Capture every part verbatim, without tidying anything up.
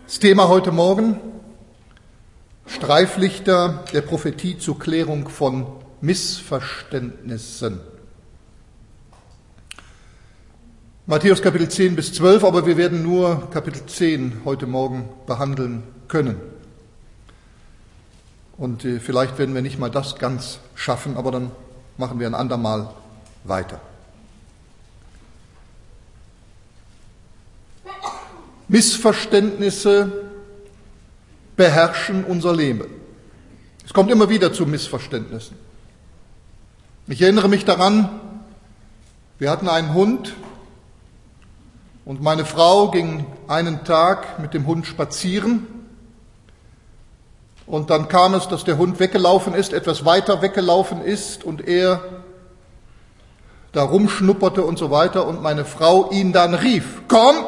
Das Thema heute Morgen: Streiflichter der Prophetie zur Klärung von Missverständnissen. Matthäus Kapitel zehn bis zwölf, aber wir werden nur Kapitel zehn heute Morgen behandeln können. Und äh, vielleicht werden wir nicht mal das ganz schaffen, aber dann machen wir ein andermal weiter. Missverständnisse beherrschen unser Leben. Es kommt immer wieder zu Missverständnissen. Ich erinnere mich daran, wir hatten einen Hund und meine Frau ging einen Tag mit dem Hund spazieren und dann kam es, dass der Hund weggelaufen ist, etwas weiter weggelaufen ist und er da rumschnupperte und so weiter und meine Frau ihn dann rief: Komm!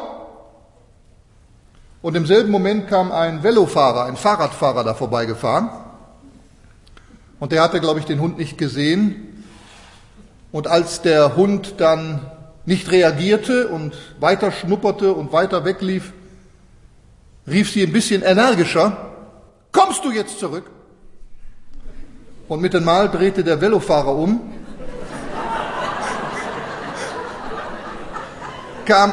Und im selben Moment kam ein Velofahrer, ein Fahrradfahrer da vorbeigefahren. Und der hatte, glaube ich, den Hund nicht gesehen. Und als der Hund dann nicht reagierte und weiter schnupperte und weiter weglief, rief sie ein bisschen energischer: Kommst du jetzt zurück? Und mit dem Mal drehte der Velofahrer um, kam...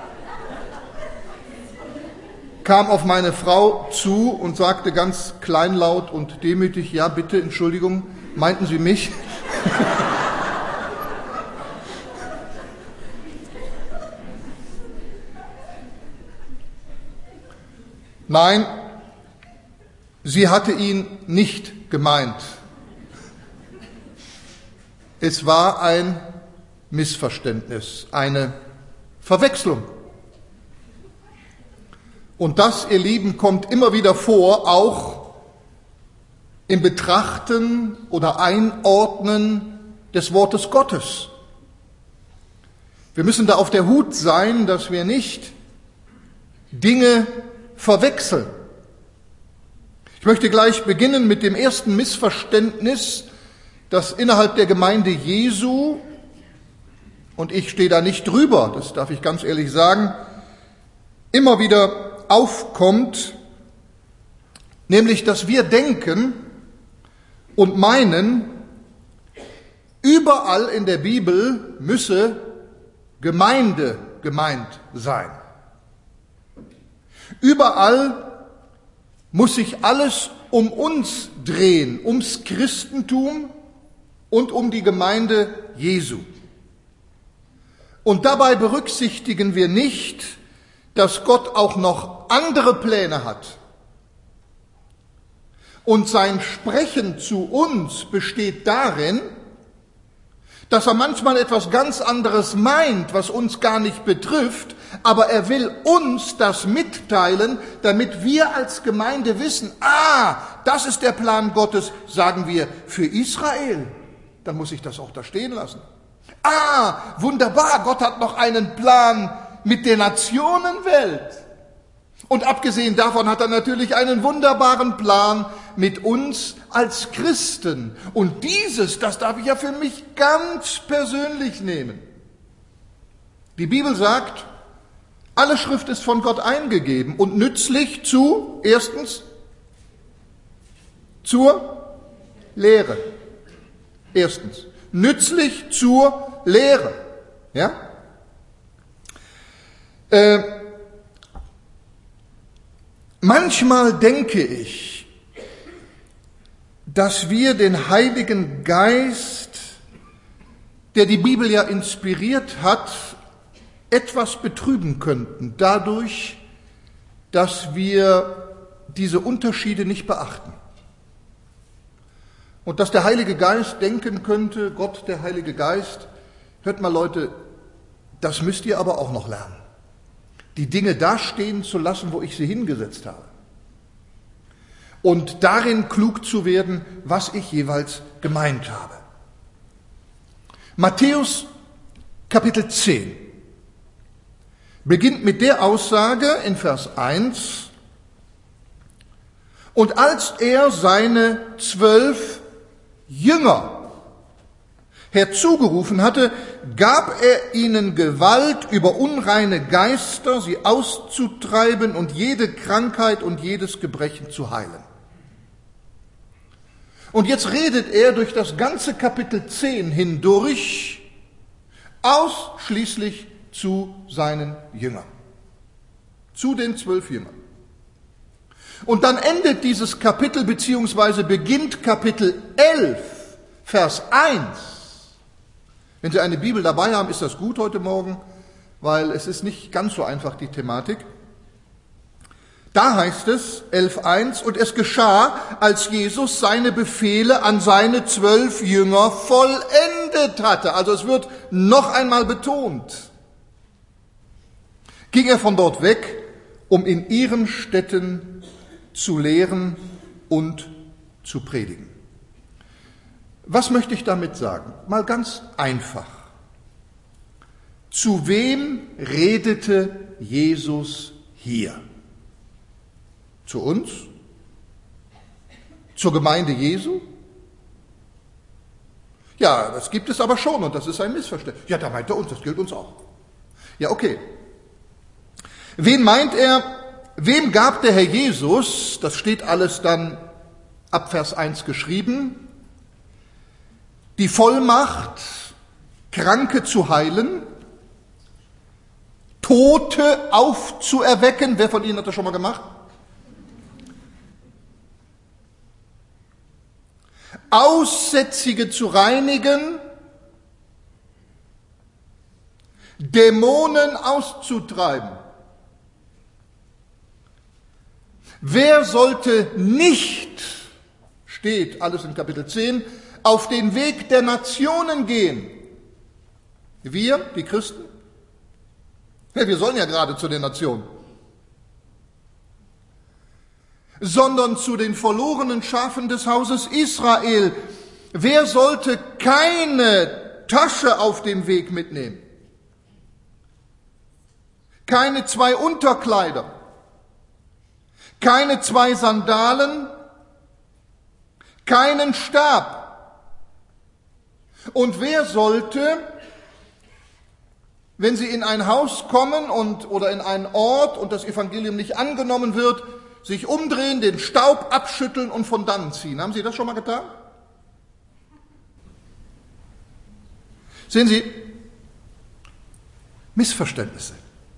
kam auf meine Frau zu und sagte ganz kleinlaut und demütig: Ja, bitte, Entschuldigung, meinten Sie mich? Nein, sie hatte ihn nicht gemeint. Es war ein Missverständnis, eine Verwechslung. Und das, ihr Lieben, kommt immer wieder vor, auch im Betrachten oder Einordnen des Wortes Gottes. Wir müssen da auf der Hut sein, dass wir nicht Dinge verwechseln. Ich möchte gleich beginnen mit dem ersten Missverständnis, das innerhalb der Gemeinde Jesu, und ich stehe da nicht drüber, das darf ich ganz ehrlich sagen, immer wieder aufkommt, nämlich, dass wir denken und meinen, überall in der Bibel müsse Gemeinde gemeint sein. Überall muss sich alles um uns drehen, ums Christentum und um die Gemeinde Jesu. Und dabei berücksichtigen wir nicht, dass Gott auch noch andere Pläne hat. Und sein Sprechen zu uns besteht darin, dass er manchmal etwas ganz anderes meint, was uns gar nicht betrifft, aber er will uns das mitteilen, damit wir als Gemeinde wissen: Ah, das ist der Plan Gottes, sagen wir, für Israel. Dann muss ich das auch da stehen lassen. Ah, wunderbar, Gott hat noch einen Plan mit der Nationenwelt. Und abgesehen davon hat er natürlich einen wunderbaren Plan mit uns als Christen. Und dieses, das darf ich ja für mich ganz persönlich nehmen. Die Bibel sagt, alle Schrift ist von Gott eingegeben und nützlich zu, erstens, zur Lehre. Erstens, nützlich zur Lehre. Ja? Äh, manchmal denke ich, dass wir den Heiligen Geist, der die Bibel ja inspiriert hat, etwas betrüben könnten, dadurch, dass wir diese Unterschiede nicht beachten. Und dass der Heilige Geist denken könnte, Gott, der Heilige Geist, hört mal Leute, das müsst ihr aber auch noch lernen. Die Dinge da stehen zu lassen, wo ich sie hingesetzt habe. Und darin klug zu werden, was ich jeweils gemeint habe. Matthäus Kapitel zehn beginnt mit der Aussage in Vers eins: Und als er seine zwölf Jünger herzugerufen hatte, gab er ihnen Gewalt über unreine Geister, sie auszutreiben und jede Krankheit und jedes Gebrechen zu heilen. Und jetzt redet er durch das ganze Kapitel zehn hindurch ausschließlich zu seinen Jüngern, zu den zwölf Jüngern. Und dann endet dieses Kapitel, beziehungsweise beginnt Kapitel elf, Vers eins. Wenn Sie eine Bibel dabei haben, ist das gut heute Morgen, weil es ist nicht ganz so einfach, die Thematik. Da heißt es, elf eins, und es geschah, als Jesus seine Befehle an seine zwölf Jünger vollendet hatte. Also es wird noch einmal betont. Ging er von dort weg, um in ihren Städten zu lehren und zu predigen. Was möchte ich damit sagen? Mal ganz einfach. Zu wem redete Jesus hier? Zu uns? Zur Gemeinde Jesu? Ja, das gibt es aber schon und das ist ein Missverständnis. Ja, da meint er uns, das gilt uns auch. Ja, okay. Wen meint er? Wem gab der Herr Jesus, das steht alles dann ab Vers eins geschrieben, die Vollmacht, Kranke zu heilen, Tote aufzuerwecken? Wer von Ihnen hat das schon mal gemacht? Aussätzige zu reinigen, Dämonen auszutreiben. Wer sollte nicht, steht alles in Kapitel zehn, auf den Weg der Nationen gehen? Wir, die Christen? Ja, wir sollen ja gerade zu den Nationen. Sondern zu den verlorenen Schafen des Hauses Israel. Wer sollte keine Tasche auf dem Weg mitnehmen? Keine zwei Unterkleider? Keine zwei Sandalen? Keinen Stab? Und wer sollte, wenn sie in ein Haus kommen und, oder in einen Ort und das Evangelium nicht angenommen wird, sich umdrehen, den Staub abschütteln und von dannen ziehen? Haben Sie das schon mal getan? Sehen Sie, Missverständnisse.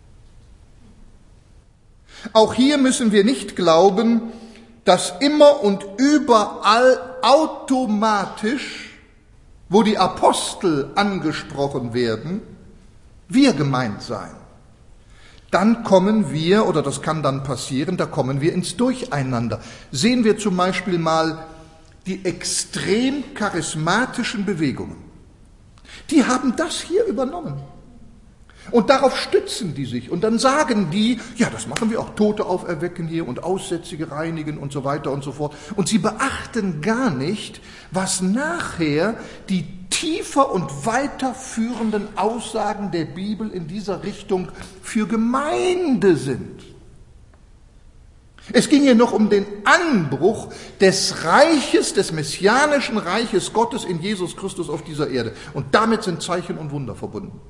Auch hier müssen wir nicht glauben, dass immer und überall automatisch, wo die Apostel angesprochen werden, wir gemeint seien. Dann kommen wir, oder das kann dann passieren, da kommen wir ins Durcheinander. Sehen wir zum Beispiel mal die extrem charismatischen Bewegungen. Die haben das hier übernommen. Und darauf stützen die sich. Und dann sagen die, ja, das machen wir auch, Tote auferwecken hier und Aussätzige reinigen und so weiter und so fort. Und sie beachten gar nicht, was nachher die tiefer und weiterführenden Aussagen der Bibel in dieser Richtung für Gemeinde sind. Es ging hier noch um den Anbruch des Reiches, des messianischen Reiches Gottes in Jesus Christus auf dieser Erde. Und damit sind Zeichen und Wunder verbunden.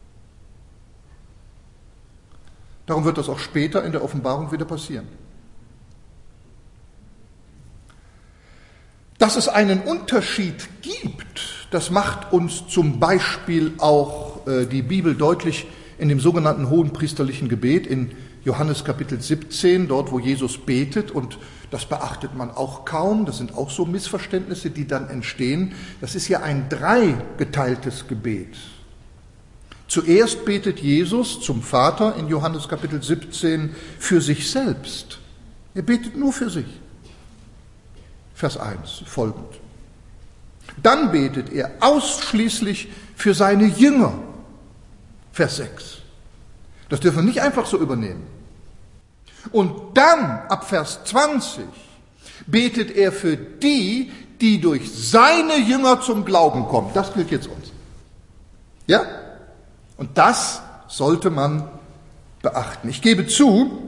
Darum wird das auch später in der Offenbarung wieder passieren. Dass es einen Unterschied gibt, das macht uns zum Beispiel auch äh, die Bibel deutlich in dem sogenannten hohenpriesterlichen Gebet in Johannes Kapitel siebzehn, dort wo Jesus betet, und das beachtet man auch kaum, das sind auch so Missverständnisse, die dann entstehen. Das ist ja ein dreigeteiltes Gebet. Zuerst betet Jesus zum Vater in Johannes Kapitel siebzehn für sich selbst. Er betet nur für sich. Vers eins folgend. Dann betet er ausschließlich für seine Jünger. Vers sechs. Das dürfen wir nicht einfach so übernehmen. Und dann, ab Vers zwanzig, betet er für die, die durch seine Jünger zum Glauben kommen. Das gilt jetzt uns. Ja? Und das sollte man beachten. Ich gebe zu,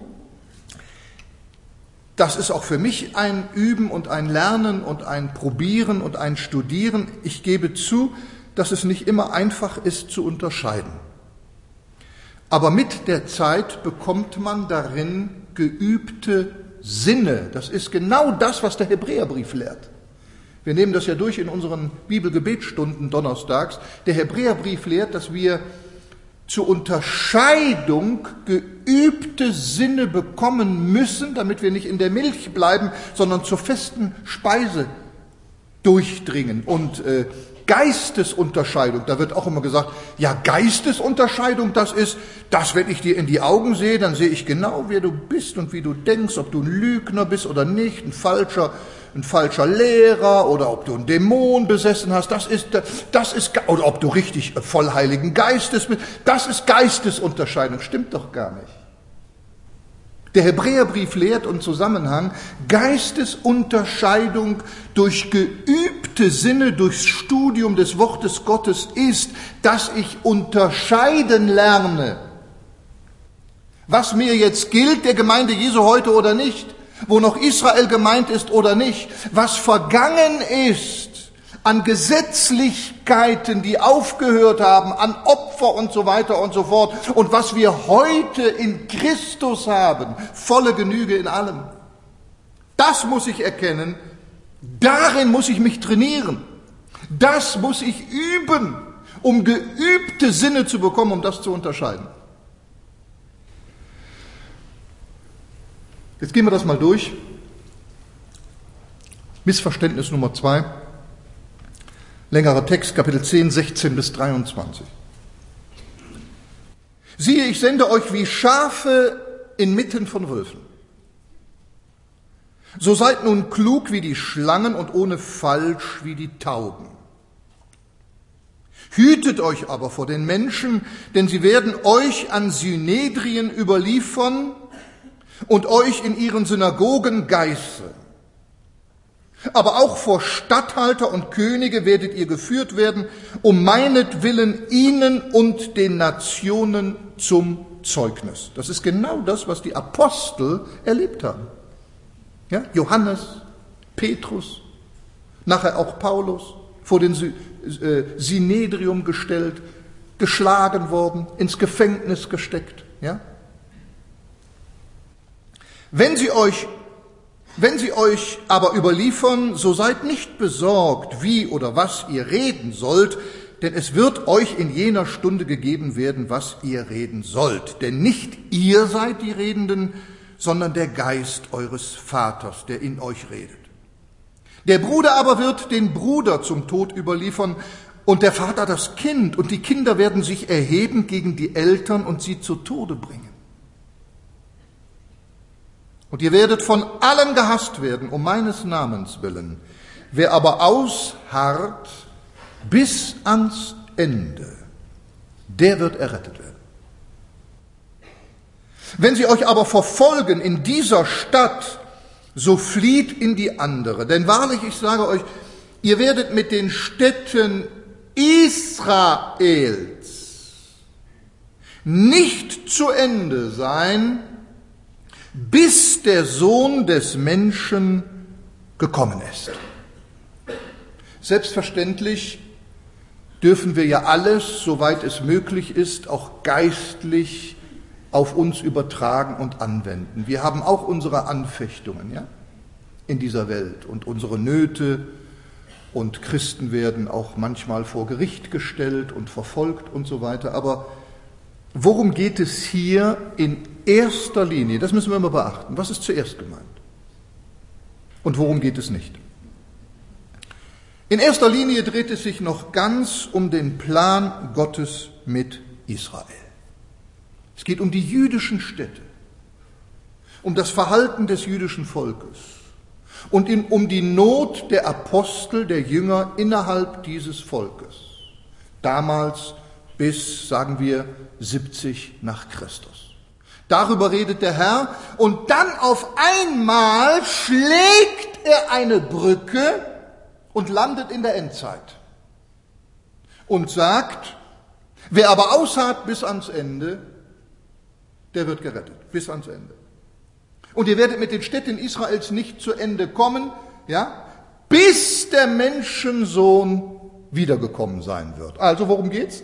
das ist auch für mich ein Üben und ein Lernen und ein Probieren und ein Studieren. Ich gebe zu, dass es nicht immer einfach ist zu unterscheiden. Aber mit der Zeit bekommt man darin geübte Sinne. Das ist genau das, was der Hebräerbrief lehrt. Wir nehmen das ja durch in unseren Bibelgebetsstunden donnerstags. Der Hebräerbrief lehrt, dass wir zur Unterscheidung geübte Sinne bekommen müssen, damit wir nicht in der Milch bleiben, sondern zur festen Speise durchdringen. Und äh, Geistesunterscheidung, da wird auch immer gesagt, ja, Geistesunterscheidung, das ist, dass wenn ich dir in die Augen sehe, dann sehe ich genau, wer du bist und wie du denkst, ob du ein Lügner bist oder nicht, ein falscher, ein falscher Lehrer oder ob du einen Dämon besessen hast, das ist, das ist, oder ob du richtig voll Heiligen Geistes bist, das ist Geistesunterscheidung, stimmt doch gar nicht. Der Hebräerbrief lehrt im Zusammenhang, Geistesunterscheidung durch geübte Sinne, durchs Studium des Wortes Gottes ist, dass ich unterscheiden lerne, was mir jetzt gilt, der Gemeinde Jesu heute oder nicht, wo noch Israel gemeint ist oder nicht, was vergangen ist an Gesetzlichkeiten, die aufgehört haben, an Opfer und so weiter und so fort, und was wir heute in Christus haben, volle Genüge in allem. Das muss ich erkennen, darin muss ich mich trainieren, das muss ich üben, um geübte Sinne zu bekommen, um das zu unterscheiden. Jetzt gehen wir das mal durch. Missverständnis Nummer zwei. Längerer Text, Kapitel zehn, sechzehn bis dreiundzwanzig. Siehe, ich sende euch wie Schafe inmitten von Wölfen. So seid nun klug wie die Schlangen und ohne Falsch wie die Tauben. Hütet euch aber vor den Menschen, denn sie werden euch an Synedrien überliefern und euch in ihren Synagogen geißeln. Aber auch vor Statthalter und Könige werdet ihr geführt werden, um meinetwillen ihnen und den Nationen zum Zeugnis. Das ist genau das, was die Apostel erlebt haben. Ja? Johannes, Petrus, nachher auch Paulus, vor den Synedrium gestellt, geschlagen worden, ins Gefängnis gesteckt. Ja? Wenn sie euch Wenn sie euch aber überliefern, so seid nicht besorgt, wie oder was ihr reden sollt, denn es wird euch in jener Stunde gegeben werden, was ihr reden sollt. Denn nicht ihr seid die Redenden, sondern der Geist eures Vaters, der in euch redet. Der Bruder aber wird den Bruder zum Tod überliefern und der Vater das Kind, und die Kinder werden sich erheben gegen die Eltern und sie zu Tode bringen. Und ihr werdet von allen gehasst werden, um meines Namens willen. Wer aber ausharrt bis ans Ende, der wird errettet werden. Wenn sie euch aber verfolgen in dieser Stadt, so flieht in die andere. Denn wahrlich, ich sage euch, ihr werdet mit den Städten Israels nicht zu Ende sein, bis der Sohn des Menschen gekommen ist. Selbstverständlich dürfen wir ja alles, soweit es möglich ist, auch geistlich auf uns übertragen und anwenden. Wir haben auch unsere Anfechtungen, ja, in dieser Welt und unsere Nöte, und Christen werden auch manchmal vor Gericht gestellt und verfolgt und so weiter. Aber worum geht es hier in erster Linie? Das müssen wir immer beachten. Was ist zuerst gemeint? Und worum geht es nicht? In erster Linie dreht es sich noch ganz um den Plan Gottes mit Israel. Es geht um die jüdischen Städte, um das Verhalten des jüdischen Volkes und um die Not der Apostel, der Jünger innerhalb dieses Volkes. Damals bis, sagen wir, siebzig nach Christus. Darüber redet der Herr, und dann auf einmal schlägt er eine Brücke und landet in der Endzeit und sagt, wer aber ausharrt bis ans Ende, der wird gerettet, bis ans Ende. Und ihr werdet mit den Städten Israels nicht zu Ende kommen, ja, bis der Menschensohn wiedergekommen sein wird. Also worum geht's?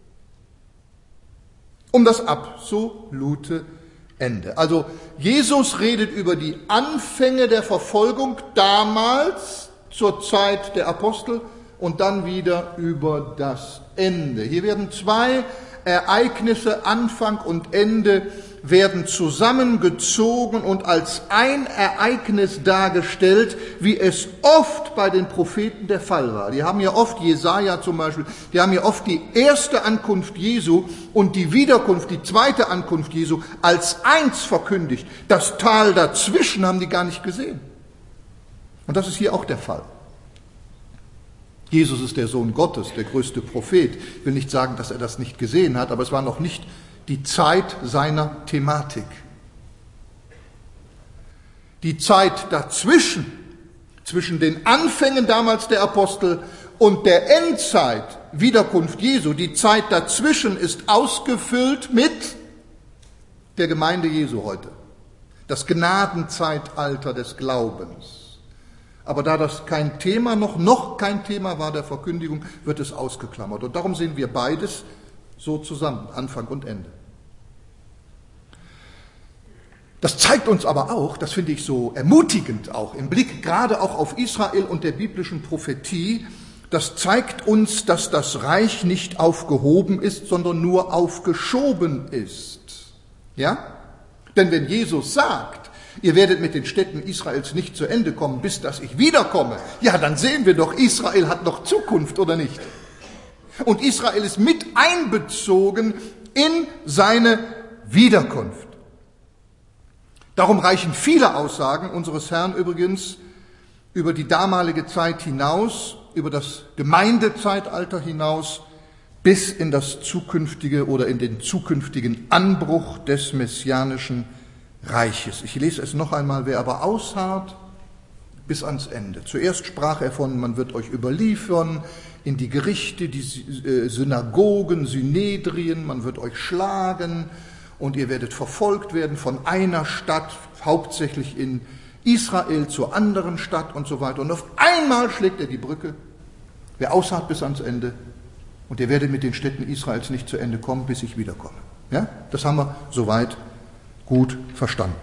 Um das absolute Ende. Also Jesus redet über die Anfänge der Verfolgung damals zur Zeit der Apostel und dann wieder über das Ende. Hier werden zwei Ereignisse, Anfang und Ende, werden zusammengezogen und als ein Ereignis dargestellt, wie es oft bei den Propheten der Fall war. Die haben ja oft, Jesaja zum Beispiel, die haben ja oft die erste Ankunft Jesu und die Wiederkunft, die zweite Ankunft Jesu als eins verkündigt. Das Tal dazwischen haben die gar nicht gesehen. Und das ist hier auch der Fall. Jesus ist der Sohn Gottes, der größte Prophet. Ich will nicht sagen, dass er das nicht gesehen hat, aber es war noch nicht die Zeit seiner Thematik. Die Zeit dazwischen, zwischen den Anfängen damals der Apostel und der Endzeit, Wiederkunft Jesu, die Zeit dazwischen ist ausgefüllt mit der Gemeinde Jesu heute. Das Gnadenzeitalter des Glaubens. Aber da das kein Thema noch, noch kein Thema war der Verkündigung, wird es ausgeklammert. Und darum sehen wir beides so zusammen, Anfang und Ende. Das zeigt uns aber auch, das finde ich so ermutigend auch, im Blick gerade auch auf Israel und der biblischen Prophetie, das zeigt uns, dass das Reich nicht aufgehoben ist, sondern nur aufgeschoben ist. Ja? Denn wenn Jesus sagt, ihr werdet mit den Städten Israels nicht zu Ende kommen, bis dass ich wiederkomme, ja, dann sehen wir doch, Israel hat noch Zukunft, oder nicht? Und Israel ist mit einbezogen in seine Wiederkunft. Darum reichen viele Aussagen unseres Herrn übrigens über die damalige Zeit hinaus, über das Gemeindezeitalter hinaus, bis in das zukünftige oder in den zukünftigen Anbruch des messianischen Reiches. Ich lese es noch einmal, wer aber ausharrt bis ans Ende. Zuerst sprach er von, man wird euch überliefern in die Gerichte, die Synagogen, Synedrien, man wird euch schlagen und ihr werdet verfolgt werden von einer Stadt, hauptsächlich in Israel, zur anderen Stadt und so weiter. Und auf einmal schlägt er die Brücke, wer ausharrt bis ans Ende, und ihr werdet mit den Städten Israels nicht zu Ende kommen, bis ich wiederkomme. Ja? Das haben wir soweit gut verstanden.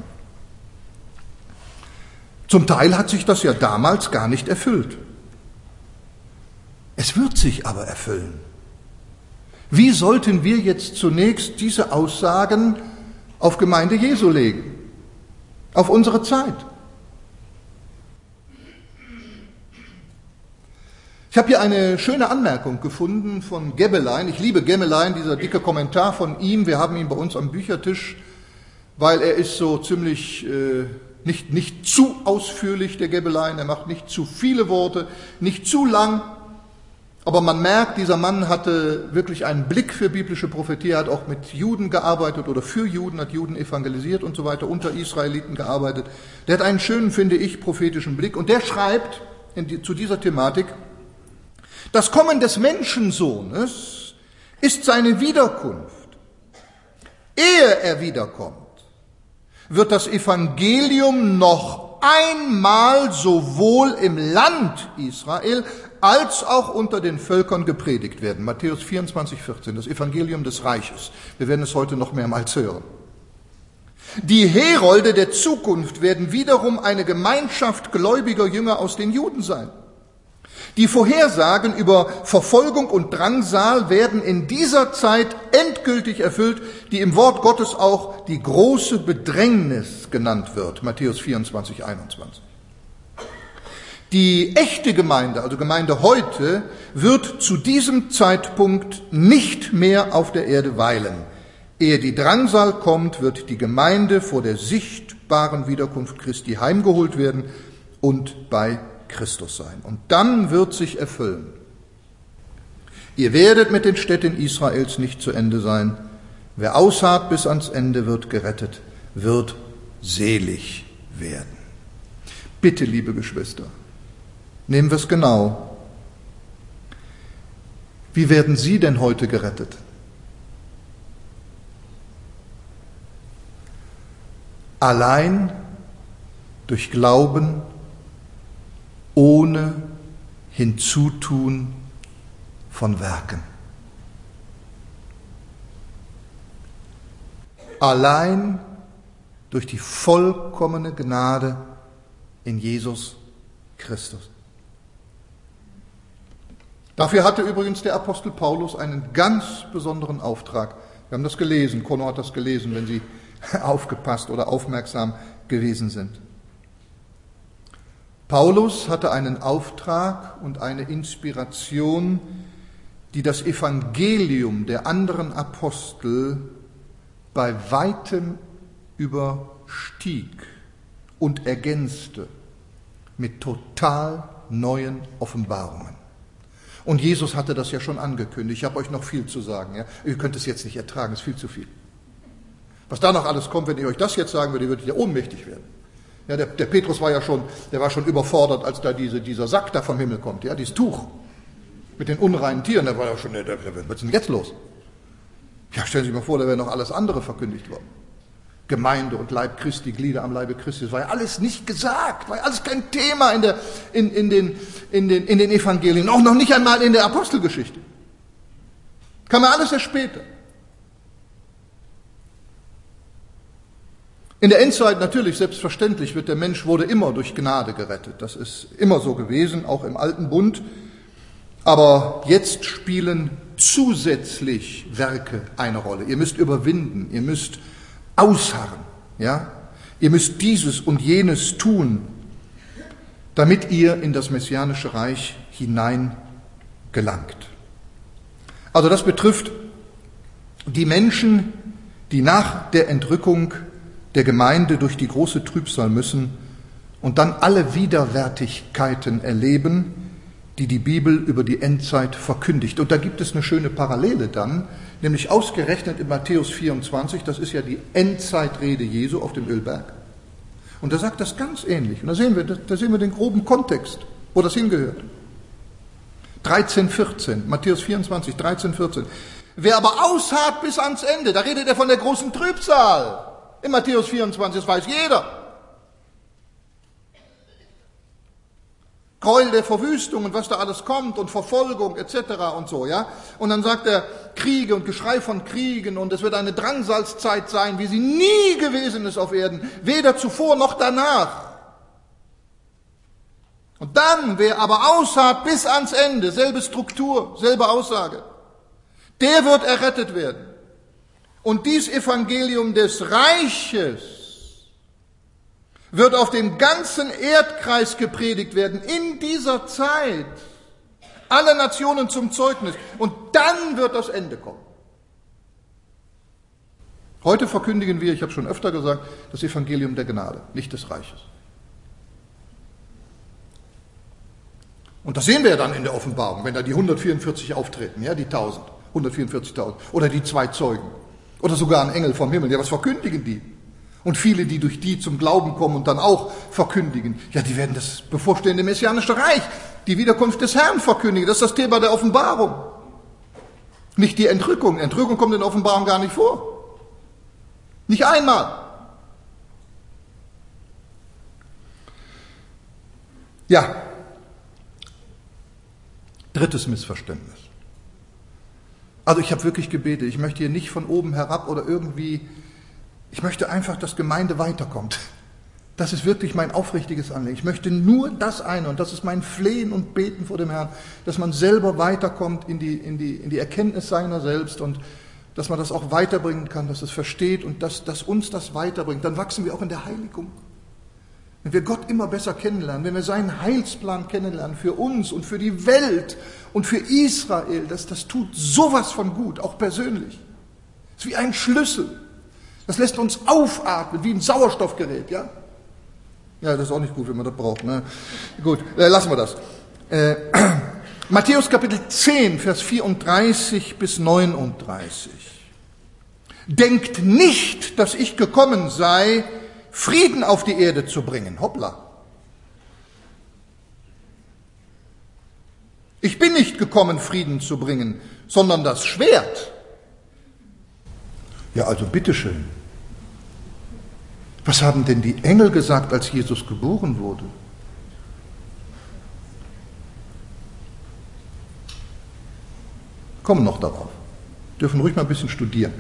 Zum Teil hat sich das ja damals gar nicht erfüllt. Es wird sich aber erfüllen. Wie sollten wir jetzt zunächst diese Aussagen auf Gemeinde Jesu legen? Auf unsere Zeit? Ich habe hier eine schöne Anmerkung gefunden von Gebelein. Ich liebe Gebelein, dieser dicke Kommentar von ihm. Wir haben ihn bei uns am Büchertisch, weil er ist so ziemlich äh, nicht, nicht zu ausführlich, der Gebelein. Er macht nicht zu viele Worte, nicht zu lang. Aber man merkt, dieser Mann hatte wirklich einen Blick für biblische Prophetie. Er hat auch mit Juden gearbeitet oder für Juden, hat Juden evangelisiert und so weiter, unter Israeliten gearbeitet. Der hat einen schönen, finde ich, prophetischen Blick. Und der schreibt in die, zu dieser Thematik: Das Kommen des Menschensohnes ist seine Wiederkunft. Ehe er wiederkommt, wird das Evangelium noch einmal sowohl im Land Israel als auch unter den Völkern gepredigt werden. Matthäus vierundzwanzig, vierzehn, das Evangelium des Reiches. Wir werden es heute noch mehrmals hören. Die Herolde der Zukunft werden wiederum eine Gemeinschaft gläubiger Jünger aus den Juden sein. Die Vorhersagen über Verfolgung und Drangsal werden in dieser Zeit endgültig erfüllt, die im Wort Gottes auch die große Bedrängnis genannt wird. Matthäus vierundzwanzig, einundzwanzig. Die echte Gemeinde, also Gemeinde heute, wird zu diesem Zeitpunkt nicht mehr auf der Erde weilen. Ehe die Drangsal kommt, wird die Gemeinde vor der sichtbaren Wiederkunft Christi heimgeholt werden und bei Christus sein. Und dann wird sich erfüllen: Ihr werdet mit den Städten Israels nicht zu Ende sein. Wer ausharrt bis ans Ende, wird gerettet, wird selig werden. Bitte, liebe Geschwister, nehmen wir es genau. Wie werden Sie denn heute gerettet? Allein durch Glauben, ohne Hinzutun von Werken. Allein durch die vollkommene Gnade in Jesus Christus. Dafür hatte übrigens der Apostel Paulus einen ganz besonderen Auftrag. Wir haben das gelesen, Conno hat das gelesen, wenn Sie aufgepasst oder aufmerksam gewesen sind. Paulus hatte einen Auftrag und eine Inspiration, die das Evangelium der anderen Apostel bei weitem überstieg und ergänzte mit total neuen Offenbarungen. Und Jesus hatte das ja schon angekündigt. Ich habe euch noch viel zu sagen. Ja? Ihr könnt es jetzt nicht ertragen, es ist viel zu viel. Was da noch alles kommt, wenn ich euch das jetzt sagen würde, würdet ihr ohnmächtig werden. Ja, der, der Petrus war ja schon, der war schon überfordert, als da diese, dieser Sack da vom Himmel kommt, ja, dieses Tuch mit den unreinen Tieren. Da war ja schon, der, der, was ist denn jetzt los? Ja, stellen Sie sich mal vor, da wäre noch alles andere verkündigt worden. Gemeinde und Leib Christi, Glieder am Leibe Christi, das war ja alles nicht gesagt, war ja alles kein Thema in, der, in, in, den, in, den, in den Evangelien, auch noch nicht einmal in der Apostelgeschichte. Kam ja alles erst später. In der Endzeit natürlich, selbstverständlich, wird der Mensch, wurde immer durch Gnade gerettet. Das ist immer so gewesen, auch im Alten Bund. Aber jetzt spielen zusätzlich Werke eine Rolle. Ihr müsst überwinden, ihr müsst ausharren, ja? Ihr müsst dieses und jenes tun, damit ihr in das messianische Reich hinein gelangt. Also das betrifft die Menschen, die nach der Entrückung der Gemeinde durch die große Trübsal müssen und dann alle Widerwärtigkeiten erleben, die die Bibel über die Endzeit verkündigt. Und da gibt es eine schöne Parallele dann, nämlich ausgerechnet in Matthäus vierundzwanzig, das ist ja die Endzeitrede Jesu auf dem Ölberg. Und da sagt das ganz ähnlich. Und da sehen wir, da sehen wir den groben Kontext, wo das hingehört. dreizehn, vierzehn, Matthäus vierundzwanzig, dreizehn, vierzehn. Wer aber ausharrt bis ans Ende, da redet er von der großen Trübsal. In Matthäus vierundzwanzig, das weiß jeder. Gräuel der Verwüstung und was da alles kommt und Verfolgung et cetera und so, ja. Und dann sagt er Kriege und Geschrei von Kriegen und es wird eine Drangsalzzeit sein, wie sie nie gewesen ist auf Erden, weder zuvor noch danach. Und dann, wer aber ausharrt bis ans Ende, selbe Struktur, selbe Aussage, der wird errettet werden. Und dies Evangelium des Reiches wird auf dem ganzen Erdkreis gepredigt werden, in dieser Zeit. Alle Nationen zum Zeugnis. Und dann wird das Ende kommen. Heute verkündigen wir, ich habe schon öfter gesagt, das Evangelium der Gnade, nicht des Reiches. Und das sehen wir ja dann in der Offenbarung, wenn da die hundertvierundvierzig auftreten, ja, die tausend, hundertvierundvierzigtausend, oder die zwei Zeugen, oder sogar ein Engel vom Himmel. Ja, was verkündigen die? Und viele, die durch die zum Glauben kommen und dann auch verkündigen, ja, die werden das bevorstehende messianische Reich, die Wiederkunft des Herrn verkündigen. Das ist das Thema der Offenbarung. Nicht die Entrückung. Entrückung kommt in der Offenbarung gar nicht vor. Nicht einmal. Ja. Drittes Missverständnis. Also ich habe wirklich gebetet, ich möchte hier nicht von oben herab oder irgendwie, ich möchte einfach, dass Gemeinde weiterkommt. Das ist wirklich mein aufrichtiges Anliegen. Ich möchte nur das eine, und das ist mein Flehen und Beten vor dem Herrn, dass man selber weiterkommt in die, in die, in die Erkenntnis seiner selbst und dass man das auch weiterbringen kann, dass es versteht und dass, dass uns das weiterbringt. Dann wachsen wir auch in der Heiligung. Wenn wir Gott immer besser kennenlernen, wenn wir seinen Heilsplan kennenlernen für uns und für die Welt und für Israel, das, das tut sowas von gut, auch persönlich. Es ist wie ein Schlüssel. Das lässt uns aufatmen, wie ein Sauerstoffgerät, ja? Ja, das ist auch nicht gut, wenn man das braucht. Ne? Gut, äh, lassen wir das. Äh, Matthäus Kapitel zehn, Vers vierunddreißig bis neununddreißig. Denkt nicht, dass ich gekommen sei, Frieden auf die Erde zu bringen. Hoppla. Ich bin nicht gekommen, Frieden zu bringen, sondern das Schwert. Ja, also bitteschön. Was haben denn die Engel gesagt, als Jesus geboren wurde? Kommen noch darauf. Dürfen ruhig mal ein bisschen studieren.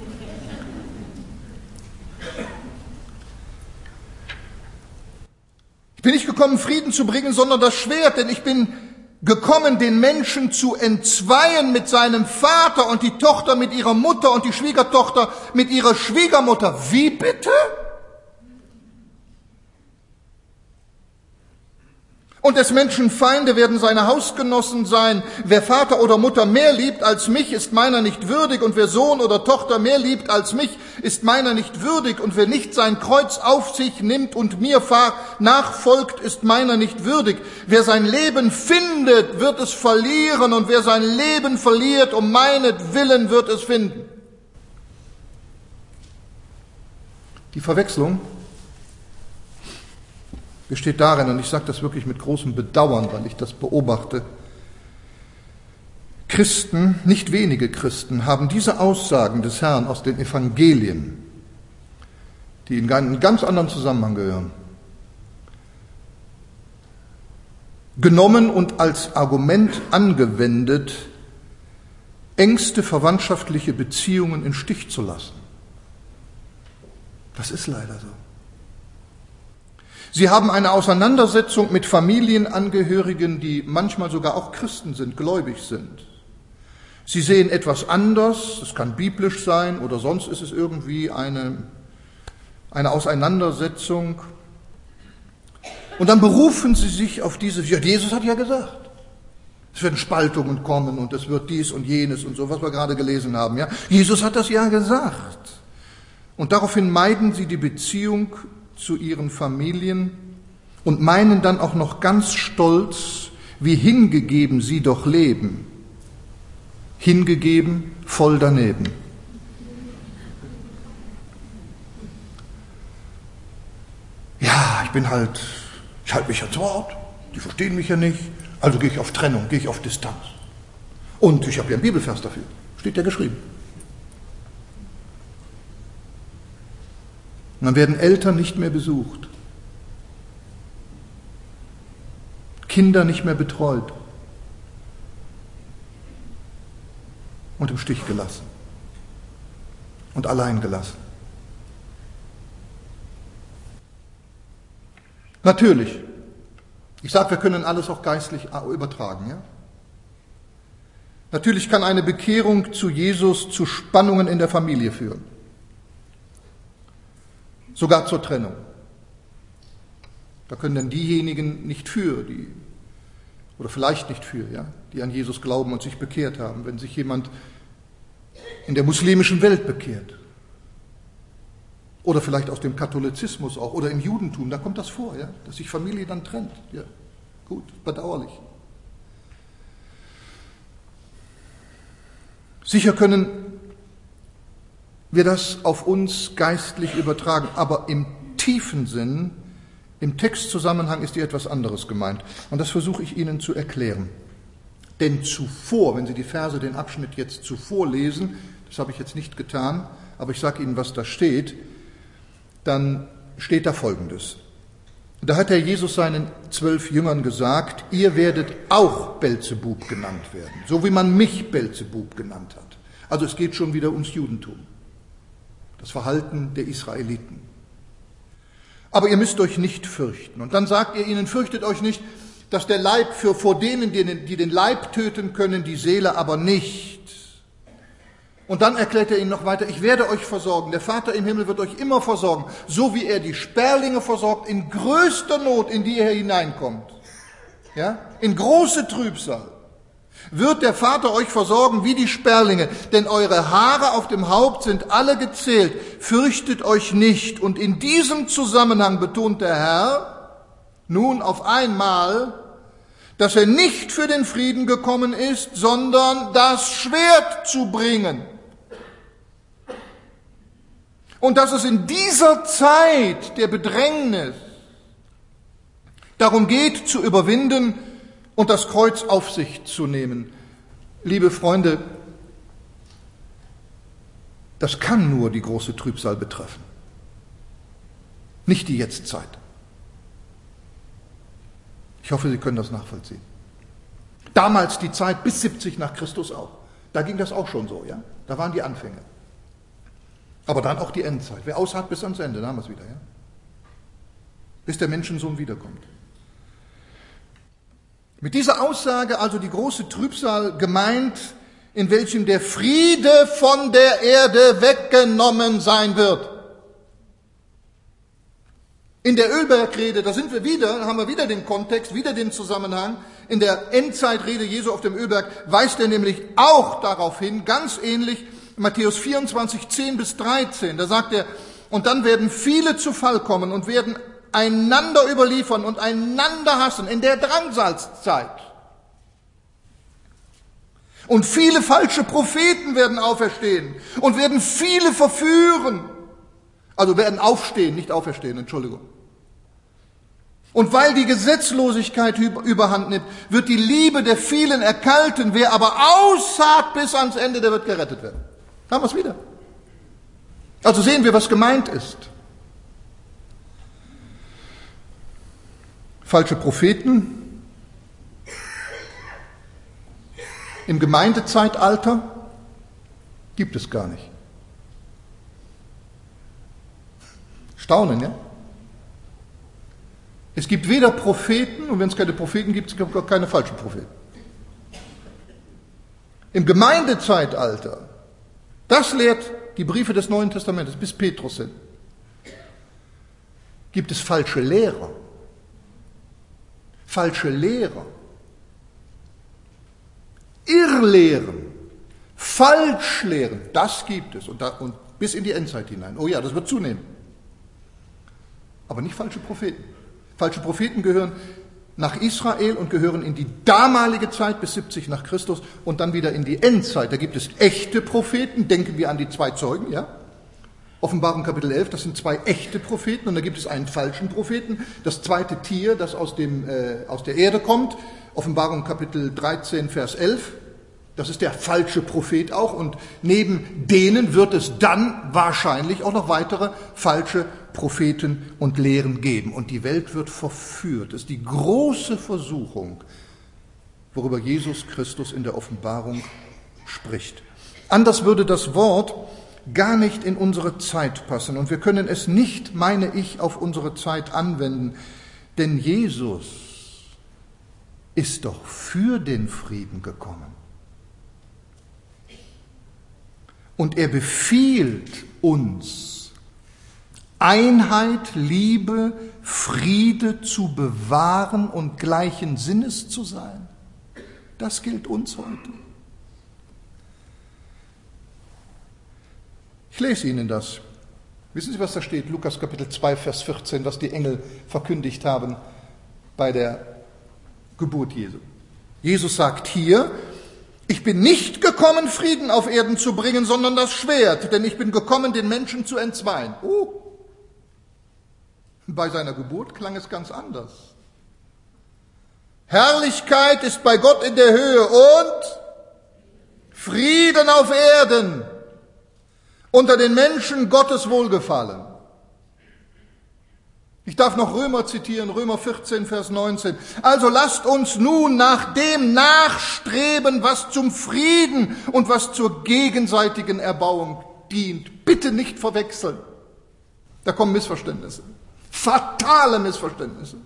Ich bin nicht gekommen, Frieden zu bringen, sondern das Schwert, denn ich bin gekommen, den Menschen zu entzweien mit seinem Vater und die Tochter mit ihrer Mutter und die Schwiegertochter mit ihrer Schwiegermutter. Wie bitte? Und des Menschen Feinde werden seine Hausgenossen sein. Wer Vater oder Mutter mehr liebt als mich, ist meiner nicht würdig. Und wer Sohn oder Tochter mehr liebt als mich, ist meiner nicht würdig. Und wer nicht sein Kreuz auf sich nimmt und mir nachfolgt, ist meiner nicht würdig. Wer sein Leben findet, wird es verlieren. Und wer sein Leben verliert, um meinetwillen, wird es finden. Die Verwechslung besteht darin, und ich sage das wirklich mit großem Bedauern, weil ich das beobachte, Christen, nicht wenige Christen, haben diese Aussagen des Herrn aus den Evangelien, die in einen ganz anderen Zusammenhang gehören, genommen und als Argument angewendet, engste verwandtschaftliche Beziehungen in Stich zu lassen. Das ist leider so. Sie haben eine Auseinandersetzung mit Familienangehörigen, die manchmal sogar auch Christen sind, gläubig sind. Sie sehen etwas anders, es kann biblisch sein oder sonst ist es irgendwie eine, eine Auseinandersetzung. Und dann berufen sie sich auf diese, ja, Jesus hat ja gesagt, es werden Spaltungen kommen und es wird dies und jenes und so, was wir gerade gelesen haben. Ja? Jesus hat das ja gesagt. Und daraufhin meiden sie die Beziehung zu ihren Familien und meinen dann auch noch ganz stolz, wie hingegeben sie doch leben. Hingegeben, voll daneben. Ja, ich bin halt, ich halte mich ja zu Wort, die verstehen mich ja nicht, also gehe ich auf Trennung, gehe ich auf Distanz. Und ich habe ja einen Bibelvers dafür, steht ja geschrieben. Und dann werden Eltern nicht mehr besucht, Kinder nicht mehr betreut und im Stich gelassen und allein gelassen. Natürlich, ich sage, wir können alles auch geistlich übertragen. Ja? Natürlich kann eine Bekehrung zu Jesus zu Spannungen in der Familie führen. Sogar zur Trennung. Da können dann diejenigen nicht für, die, oder vielleicht nicht für, ja, die an Jesus glauben und sich bekehrt haben, wenn sich jemand in der muslimischen Welt bekehrt. Oder vielleicht aus dem Katholizismus auch, oder im Judentum, da kommt das vor, ja, dass sich Familie dann trennt. Ja, gut, bedauerlich. Sicher können wir das auf uns geistlich übertragen, aber im tiefen Sinn, im Textzusammenhang ist hier etwas anderes gemeint. Und das versuche ich Ihnen zu erklären. Denn zuvor, wenn Sie die Verse, den Abschnitt jetzt zuvor lesen, das habe ich jetzt nicht getan, aber ich sage Ihnen, was da steht, dann steht da Folgendes. Da hat Herr Jesus seinen zwölf Jüngern gesagt, ihr werdet auch Belzebub genannt werden, so wie man mich Belzebub genannt hat. Also es geht schon wieder ums Judentum. Das Verhalten der Israeliten. Aber ihr müsst euch nicht fürchten. Und dann sagt ihr ihnen, fürchtet euch nicht, dass der Leib für vor denen, die den, die den Leib töten können, die Seele aber nicht. Und dann erklärt er ihnen noch weiter, ich werde euch versorgen. Der Vater im Himmel wird euch immer versorgen, so wie er die Sperlinge versorgt, in größter Not, in die er hineinkommt. Ja? In große Trübsal. Wird der Vater euch versorgen wie die Sperlinge, denn eure Haare auf dem Haupt sind alle gezählt, fürchtet euch nicht. Und in diesem Zusammenhang betont der Herr nun auf einmal, dass er nicht für den Frieden gekommen ist, sondern das Schwert zu bringen. Und dass es in dieser Zeit der Bedrängnis darum geht, zu überwinden, und das Kreuz auf sich zu nehmen. Liebe Freunde, das kann nur die große Trübsal betreffen, nicht die Jetztzeit. Ich hoffe, Sie können das nachvollziehen. Damals die Zeit bis siebzig nach Christus auch. Da ging das auch schon so, ja. Da waren die Anfänge. Aber dann auch die Endzeit. Wer ausharrt bis ans Ende, da haben wir es wieder, ja. Bis der Menschensohn wiederkommt. Mit dieser Aussage also die große Trübsal gemeint, in welchem der Friede von der Erde weggenommen sein wird. In der Ölbergrede, da sind wir wieder, haben wir wieder den Kontext, wieder den Zusammenhang. In der Endzeitrede Jesu auf dem Ölberg weist er nämlich auch darauf hin, ganz ähnlich, Matthäus vierundzwanzig, zehn bis dreizehn, da sagt er, und dann werden viele zu Fall kommen und werden einander überliefern und einander hassen in der Drangsalzzeit. Und viele falsche Propheten werden auferstehen und werden viele verführen. Also werden aufstehen, nicht auferstehen, Entschuldigung. Und weil die Gesetzlosigkeit überhand nimmt, wird die Liebe der vielen erkalten. Wer aber ausharrt bis ans Ende, der wird gerettet werden. Da haben wir es wieder. Also sehen wir, was gemeint ist. Falsche Propheten im Gemeindezeitalter gibt es gar nicht. Staunen, ja? Es gibt weder Propheten, und wenn es keine Propheten gibt, es gibt auch keine falschen Propheten. Im Gemeindezeitalter, das lehrt die Briefe des Neuen Testamentes bis Petrus hin, gibt es falsche Lehrer. Falsche Lehrer. Irrlehren. Falschlehren. Das gibt es. Und, da, und bis in die Endzeit hinein. Oh ja, das wird zunehmen. Aber nicht falsche Propheten. Falsche Propheten gehören nach Israel und gehören in die damalige Zeit bis siebzig nach Christus und dann wieder in die Endzeit. Da gibt es echte Propheten, denken wir an die zwei Zeugen, ja? Offenbarung Kapitel elf, das sind zwei echte Propheten und da gibt es einen falschen Propheten. Das zweite Tier, das aus, dem, äh, aus der Erde kommt, Offenbarung Kapitel dreizehn, Vers elf, das ist der falsche Prophet auch und neben denen wird es dann wahrscheinlich auch noch weitere falsche Propheten und Lehren geben. Und die Welt wird verführt. Das ist die große Versuchung, worüber Jesus Christus in der Offenbarung spricht. Anders würde das Wort gar nicht in unsere Zeit passen. Und wir können es nicht, meine ich, auf unsere Zeit anwenden. Denn Jesus ist doch für den Frieden gekommen. Und er befiehlt uns, Einheit, Liebe, Friede zu bewahren und gleichen Sinnes zu sein. Das gilt uns heute. Ich lese Ihnen das. Wissen Sie, was da steht? Lukas Kapitel zwei, Vers vierzehn, was die Engel verkündigt haben bei der Geburt Jesu. Jesus sagt hier, ich bin nicht gekommen, Frieden auf Erden zu bringen, sondern das Schwert, denn ich bin gekommen, den Menschen zu entzweien. Oh. Bei seiner Geburt klang es ganz anders. Herrlichkeit ist bei Gott in der Höhe und Frieden auf Erden, unter den Menschen Gottes Wohlgefallen. Ich darf noch Römer zitieren, Römer vierzehn, Vers neunzehn. Also lasst uns nun nach dem nachstreben, was zum Frieden und was zur gegenseitigen Erbauung dient. Bitte nicht verwechseln. Da kommen Missverständnisse. Fatale Missverständnisse.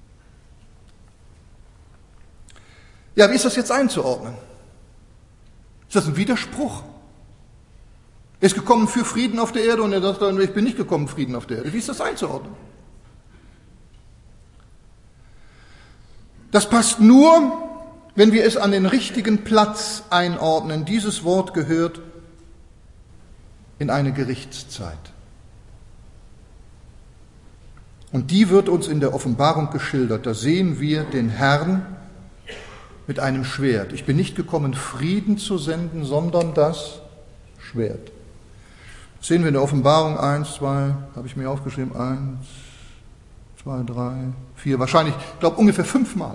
Ja, wie ist das jetzt einzuordnen? Ist das ein Widerspruch? Er ist gekommen für Frieden auf der Erde und er sagt dann, ich bin nicht gekommen, Frieden auf der Erde. Wie ist das einzuordnen? Das passt nur, wenn wir es an den richtigen Platz einordnen. Dieses Wort gehört in eine Gerichtszeit. Und die wird uns in der Offenbarung geschildert. Da sehen wir den Herrn mit einem Schwert. Ich bin nicht gekommen, Frieden zu senden, sondern das Schwert. Das sehen wir in der Offenbarung eins, zwei, habe ich mir aufgeschrieben, eins, zwei, drei, vier, wahrscheinlich, ich glaube ungefähr fünfmal.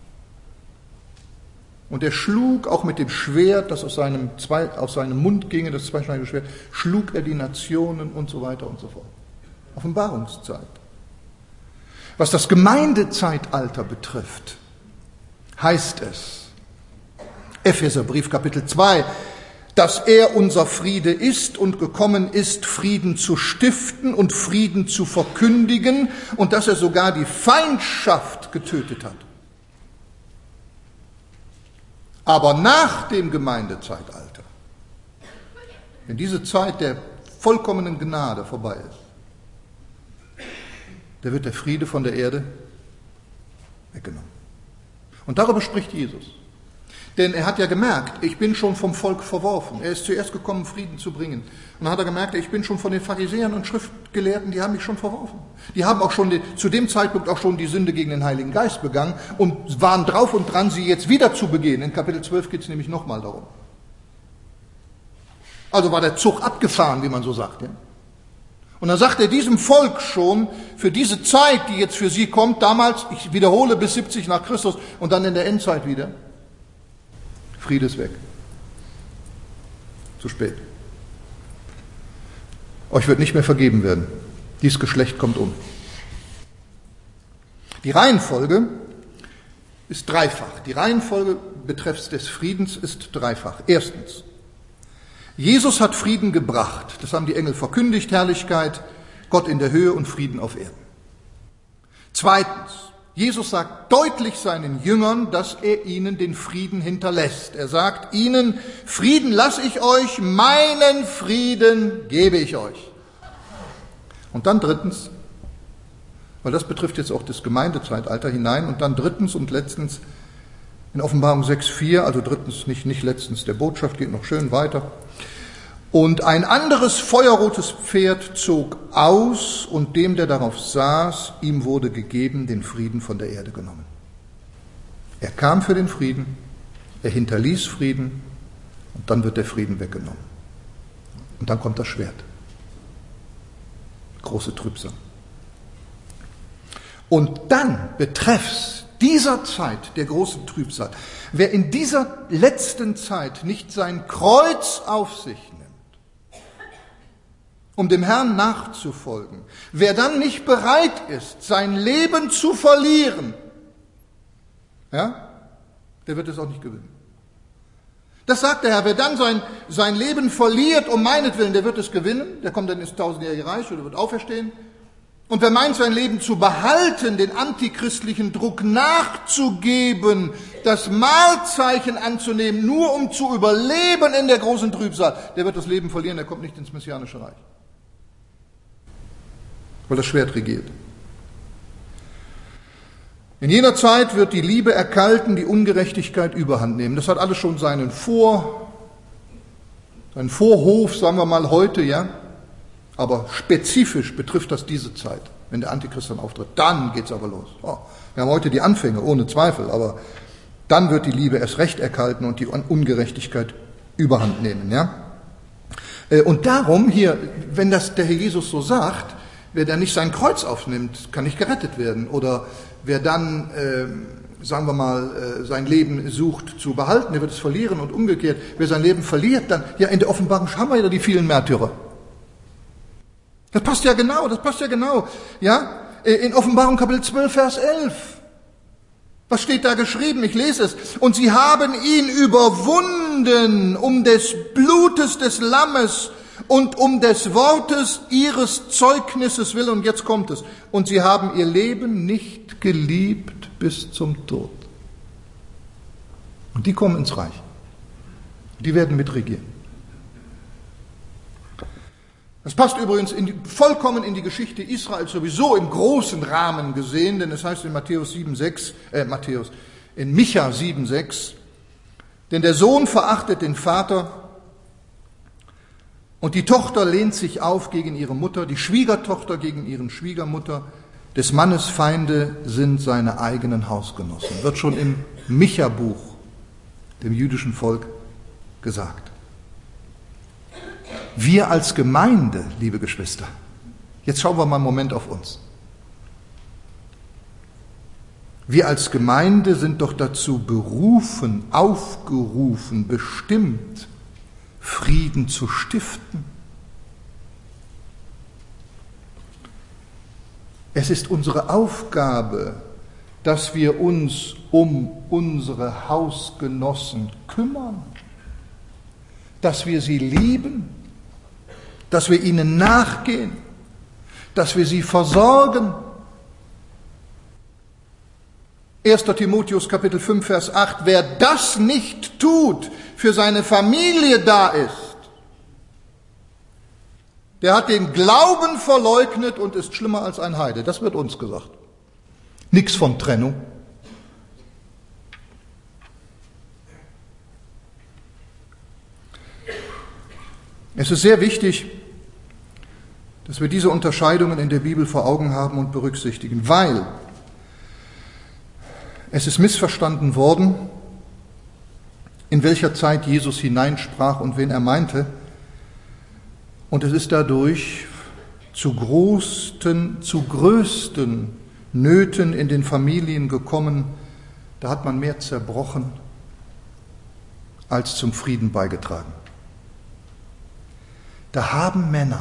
Und er schlug auch mit dem Schwert, das aus seinem, zwei, aus seinem Mund ginge, das zweischneidige Schwert, schlug er die Nationen und so weiter und so fort. Offenbarungszeit. Was das Gemeindezeitalter betrifft, heißt es, Epheserbrief Kapitel zwei, dass er unser Friede ist und gekommen ist, Frieden zu stiften und Frieden zu verkündigen und dass er sogar die Feindschaft getötet hat. Aber nach dem Gemeindezeitalter, wenn diese Zeit der vollkommenen Gnade vorbei ist, da wird der Friede von der Erde weggenommen. Und darüber spricht Jesus. Denn er hat ja gemerkt, ich bin schon vom Volk verworfen. Er ist zuerst gekommen, Frieden zu bringen. Und dann hat er gemerkt, ich bin schon von den Pharisäern und Schriftgelehrten, die haben mich schon verworfen. Die haben auch schon die, zu dem Zeitpunkt auch schon die Sünde gegen den Heiligen Geist begangen und waren drauf und dran, sie jetzt wieder zu begehen. In Kapitel zwölf geht es nämlich nochmal darum. Also war der Zug abgefahren, wie man so sagt. Ja? Und dann sagt er diesem Volk schon, für diese Zeit, die jetzt für sie kommt, damals, ich wiederhole, bis siebzig nach Christus und dann in der Endzeit wieder, Friede ist weg. Zu spät. Euch wird nicht mehr vergeben werden. Dieses Geschlecht kommt um. Die Reihenfolge ist dreifach. Die Reihenfolge betreffs des Friedens ist dreifach. Erstens, Jesus hat Frieden gebracht. Das haben die Engel verkündigt, Herrlichkeit, Gott in der Höhe und Frieden auf Erden. Zweitens, Jesus sagt deutlich seinen Jüngern, dass er ihnen den Frieden hinterlässt. Er sagt ihnen, Frieden lasse ich euch, meinen Frieden gebe ich euch. Und dann drittens, weil das betrifft jetzt auch das Gemeindezeitalter hinein, und dann drittens und letztens in Offenbarung sechs vier, also drittens, nicht, nicht letztens der Botschaft, geht noch schön weiter. Und ein anderes feuerrotes Pferd zog aus, und dem, der darauf saß, ihm wurde gegeben, den Frieden von der Erde genommen. Er kam für den Frieden, er hinterließ Frieden, und dann wird der Frieden weggenommen. Und dann kommt das Schwert. Große Trübsal. Und dann betreffs dieser Zeit der großen Trübsal, wer in dieser letzten Zeit nicht sein Kreuz auf sich nimmt, um dem Herrn nachzufolgen, wer dann nicht bereit ist, sein Leben zu verlieren, ja, der wird es auch nicht gewinnen. Das sagt der Herr, wer dann sein, sein Leben verliert um meinetwillen, der wird es gewinnen, der kommt dann ins tausendjährige Reich oder wird auferstehen. Und wer meint, sein Leben zu behalten, den antichristlichen Druck nachzugeben, das Mahlzeichen anzunehmen, nur um zu überleben in der großen Trübsal, der wird das Leben verlieren, der kommt nicht ins messianische Reich. Weil das Schwert regiert. In jener Zeit wird die Liebe erkalten, die Ungerechtigkeit überhand nehmen. Das hat alles schon seinen Vor, seinen Vorhof, sagen wir mal heute, ja. Aber spezifisch betrifft das diese Zeit, wenn der Antichrist dann auftritt. Dann geht's aber los. Oh, wir haben heute die Anfänge, ohne Zweifel, aber dann wird die Liebe erst recht erkalten und die Ungerechtigkeit überhand nehmen, ja. Und darum hier, wenn das der Herr Jesus so sagt, wer dann nicht sein Kreuz aufnimmt, kann nicht gerettet werden. Oder wer dann, äh, sagen wir mal, äh, sein Leben sucht zu behalten, der wird es verlieren und umgekehrt. Wer sein Leben verliert, dann, ja, in der Offenbarung haben wir ja die vielen Märtyrer. Das passt ja genau, das passt ja genau. Ja, in Offenbarung Kapitel zwölf, Vers elf. Was steht da geschrieben? Ich lese es. Und sie haben ihn überwunden um des Blutes des Lammes und um des Wortes ihres Zeugnisses willen. Und jetzt kommt es. Und sie haben ihr Leben nicht geliebt bis zum Tod. Und die kommen ins Reich. Die werden mitregieren. Das passt übrigens in die, vollkommen in die Geschichte Israels sowieso im großen Rahmen gesehen, denn es heißt in Matthäus sieben sechs, äh, Matthäus, in Micha sieben sechs, denn der Sohn verachtet den Vater und die Tochter lehnt sich auf gegen ihre Mutter, die Schwiegertochter gegen ihren Schwiegermutter, des Mannes Feinde sind seine eigenen Hausgenossen. Wird schon im Micha-Buch, dem jüdischen Volk, gesagt. Wir als Gemeinde, liebe Geschwister, jetzt schauen wir mal einen Moment auf uns. Wir als Gemeinde sind doch dazu berufen, aufgerufen, bestimmt, Frieden zu stiften. Es ist unsere Aufgabe, dass wir uns um unsere Hausgenossen kümmern, dass wir sie lieben, dass wir ihnen nachgehen, dass wir sie versorgen. erster Timotheus Kapitel fünf, Vers acht, wer das nicht tut, für seine Familie da ist, der hat den Glauben verleugnet und ist schlimmer als ein Heide. Das wird uns gesagt. Nichts von Trennung. Es ist sehr wichtig, dass wir diese Unterscheidungen in der Bibel vor Augen haben und berücksichtigen, weil es ist missverstanden worden, in welcher Zeit Jesus hineinsprach und wen er meinte. Und es ist dadurch zu größten, zu größten Nöten in den Familien gekommen. Da hat man mehr zerbrochen als zum Frieden beigetragen. Da haben Männer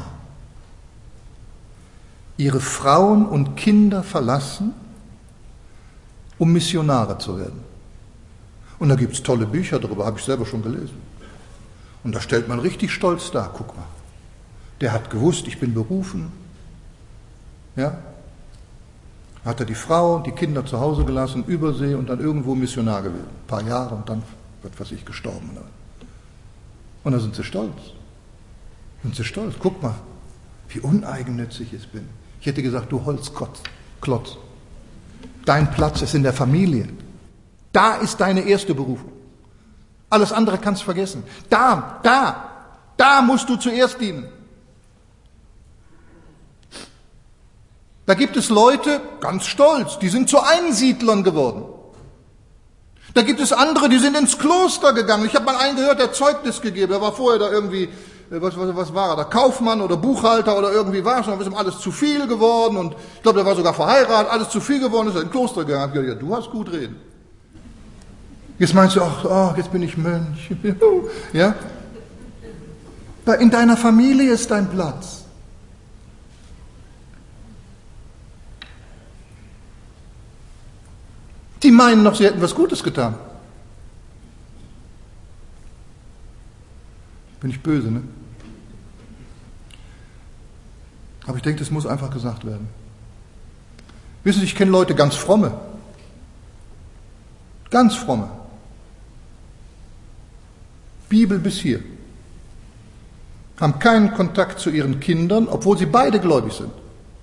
ihre Frauen und Kinder verlassen, um Missionare zu werden. Und da gibt es tolle Bücher darüber, habe ich selber schon gelesen. Und da stellt man richtig stolz dar, guck mal, der hat gewusst, ich bin berufen. Ja? Hat er die Frau, die Kinder zu Hause gelassen, Übersee und dann irgendwo Missionar gewesen. Ein paar Jahre und dann wird, was ich, gestorben. Und da sind sie stolz. Sind sie stolz. Guck mal, wie uneigennützig ich bin. Ich hätte gesagt, du Holzklotz. Dein Platz ist in der Familie. Da ist deine erste Berufung. Alles andere kannst du vergessen. Da, da, da musst du zuerst dienen. Da gibt es Leute, ganz stolz, die sind zu Einsiedlern geworden. Da gibt es andere, die sind ins Kloster gegangen. Ich habe mal einen gehört, der Zeugnis gegeben. Der war vorher da irgendwie, was, was, was war er da, Kaufmann oder Buchhalter oder irgendwie war es. Und dann ist ihm alles zu viel geworden. Und ich glaube, der war sogar verheiratet, alles zu viel geworden, ist er ins Kloster gegangen. Ich habe gesagt, ja, du hast gut reden. Jetzt meinst du, ach, oh, jetzt bin ich Mönch. Ja? In deiner Familie ist dein Platz. Die meinen noch, sie hätten was Gutes getan. Bin ich böse, ne? Aber ich denke, das muss einfach gesagt werden. Wissen Sie, ich kenne Leute ganz fromme. Ganz fromme. Bibel bis hier. Haben keinen Kontakt zu ihren Kindern, obwohl sie beide gläubig sind.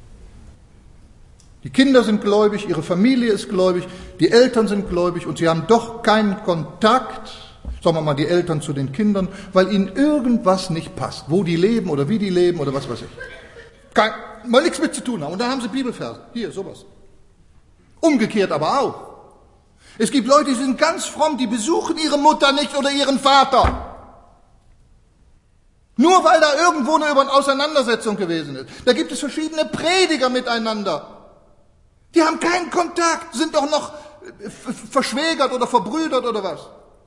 Die Kinder sind gläubig, ihre Familie ist gläubig, die Eltern sind gläubig und sie haben doch keinen Kontakt, sagen wir mal, die Eltern zu den Kindern, weil ihnen irgendwas nicht passt, wo die leben oder wie die leben oder was weiß ich. Kein, mal nichts mit zu tun haben. Und dann haben sie Bibelverse. Hier, sowas. Umgekehrt aber auch. Es gibt Leute, die sind ganz fromm, die besuchen ihre Mutter nicht oder ihren Vater. Nur weil da irgendwo eine Auseinandersetzung gewesen ist. Da gibt es verschiedene Prediger miteinander. Die haben keinen Kontakt, sind doch noch verschwägert oder verbrüdert oder was.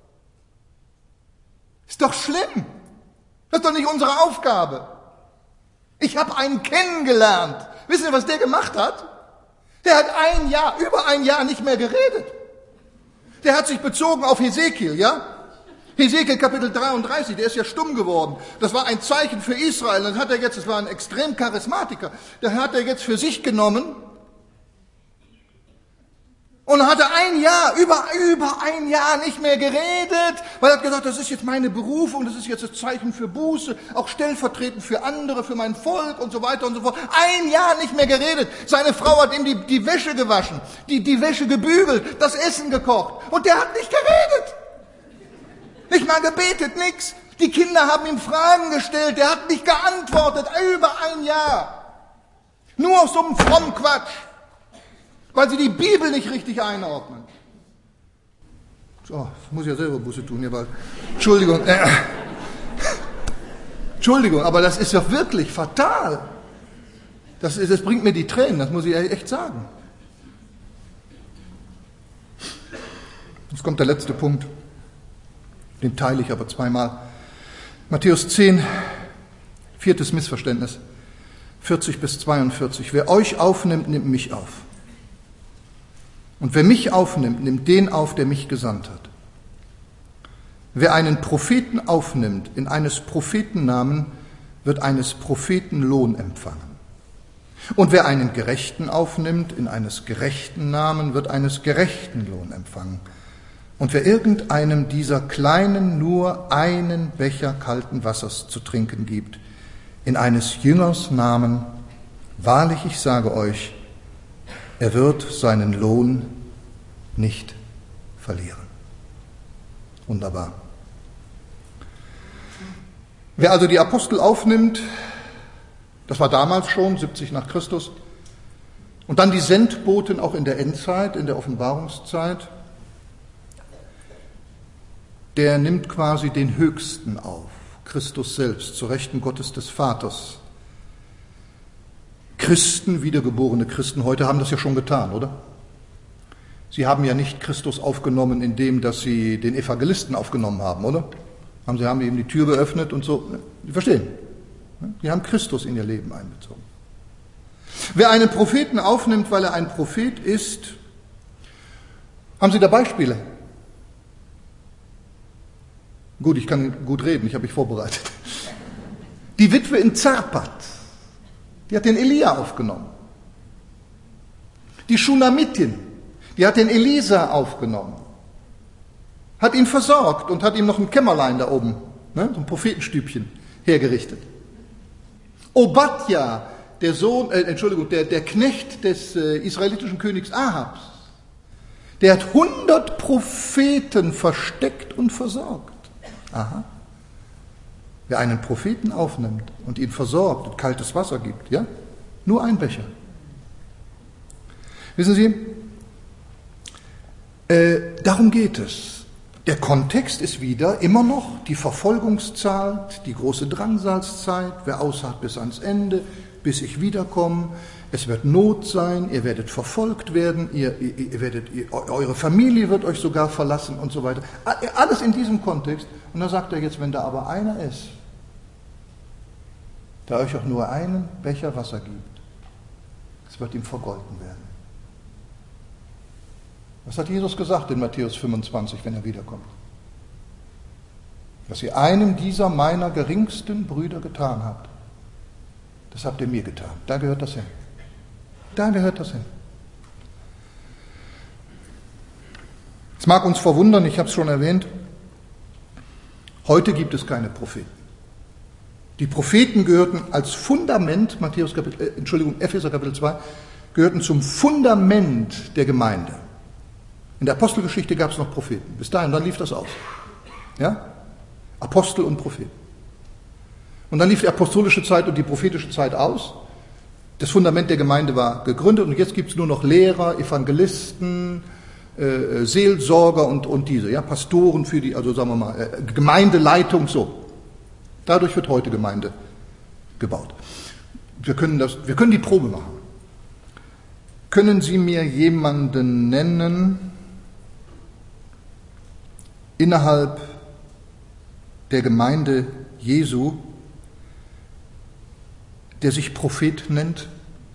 Ist doch schlimm. Das ist doch nicht unsere Aufgabe. Ich habe einen kennengelernt. Wissen Sie, was der gemacht hat? Der hat ein Jahr, über ein Jahr nicht mehr geredet. Der hat sich bezogen auf Hesekiel, ja? Hesekiel Kapitel dreiunddreißig, der ist ja stumm geworden. Das war ein Zeichen für Israel. Das hat er jetzt, das war ein extrem Charismatiker. Der hat er jetzt für sich genommen. Und er hatte ein Jahr, über, über ein Jahr nicht mehr geredet, weil er hat gesagt, das ist jetzt meine Berufung, das ist jetzt das Zeichen für Buße, auch stellvertretend für andere, für mein Volk und so weiter und so fort. Ein Jahr nicht mehr geredet. Seine Frau hat ihm die, die Wäsche gewaschen, die, die Wäsche gebügelt, das Essen gekocht. Und der hat nicht geredet. Nicht mal gebetet, nix. Die Kinder haben ihm Fragen gestellt, der hat nicht geantwortet, über ein Jahr. Nur aus so einem frommen Quatsch. Weil sie die Bibel nicht richtig einordnen. So, muss ich ja selber Buße tun hier, weil, Entschuldigung, äh, Entschuldigung, aber das ist doch wirklich fatal. Das, ist, das bringt mir die Tränen, das muss ich echt sagen. Jetzt kommt der letzte Punkt, den teile ich aber zweimal. Matthäus zehn, viertes Missverständnis, vierzig bis zweiundvierzig. Wer euch aufnimmt, nimmt mich auf. Und wer mich aufnimmt, nimmt den auf, der mich gesandt hat. Wer einen Propheten aufnimmt in eines Propheten Namen, wird eines Propheten Lohn empfangen. Und wer einen Gerechten aufnimmt in eines gerechten Namen, wird eines gerechten Lohn empfangen. Und wer irgendeinem dieser Kleinen nur einen Becher kalten Wassers zu trinken gibt, in eines Jüngers Namen, wahrlich, ich sage euch, er wird seinen Lohn nicht verlieren. Wunderbar. Wer also die Apostel aufnimmt, das war damals schon, siebzig nach Christus, und dann die Sendboten auch in der Endzeit, in der Offenbarungszeit, der nimmt quasi den Höchsten auf, Christus selbst, zu Rechten Gottes des Vaters. Christen, wiedergeborene Christen heute haben das ja schon getan, oder? Sie haben ja nicht Christus aufgenommen, indem dass sie den Evangelisten aufgenommen haben, oder? Haben sie haben ihm die Tür geöffnet und so. Sie verstehen. Sie haben Christus in ihr Leben einbezogen. Wer einen Propheten aufnimmt, weil er ein Prophet ist, haben Sie da Beispiele? Gut, ich kann gut reden, ich habe mich vorbereitet. Die Witwe in Zarpat, die hat den Elia aufgenommen. Die Schunamitin, die hat den Elisa aufgenommen. Hat ihn versorgt und hat ihm noch ein Kämmerlein da oben, ne, so ein Prophetenstübchen, hergerichtet. Obadja, der Sohn, äh, Entschuldigung, der, der Knecht des äh, israelitischen Königs Ahabs, der hat hundert Propheten versteckt und versorgt. Aha. Wer einen Propheten aufnimmt und ihn versorgt und kaltes Wasser gibt, ja, nur ein Becher. Wissen Sie, äh, darum geht es. Der Kontext ist wieder immer noch die Verfolgungszeit, die große Drangsalzzeit, wer ausharrt bis ans Ende, bis ich wiederkomme. Es wird Not sein, ihr werdet verfolgt werden, ihr, ihr, ihr werdet, ihr, eure Familie wird euch sogar verlassen und so weiter. Alles in diesem Kontext. Und da sagt er jetzt, wenn da aber einer ist, der euch auch nur einen Becher Wasser gibt, es wird ihm vergolten werden. Was hat Jesus gesagt in Matthäus fünfundzwanzig, wenn er wiederkommt? Was ihr einem dieser meiner geringsten Brüder getan habt, das habt ihr mir getan. Da gehört das hin. Da gehört das hin. Es mag uns verwundern, ich habe es schon erwähnt, heute gibt es keine Propheten. Die Propheten gehörten als Fundament, Matthäus Kapitel, äh, Entschuldigung, Epheser Kapitel zwei, gehörten zum Fundament der Gemeinde. In der Apostelgeschichte gab es noch Propheten. Bis dahin, dann lief das aus. Ja? Apostel und Propheten. Und dann lief die apostolische Zeit und die prophetische Zeit aus. Das Fundament der Gemeinde war gegründet und jetzt gibt es nur noch Lehrer, Evangelisten, äh, Seelsorger und, und diese, ja, Pastoren für die, also sagen wir mal, äh, Gemeindeleitung, so. Dadurch wird heute Gemeinde gebaut. Wir können, das, wir können die Probe machen. Können Sie mir jemanden nennen, innerhalb der Gemeinde Jesu, der sich Prophet nennt?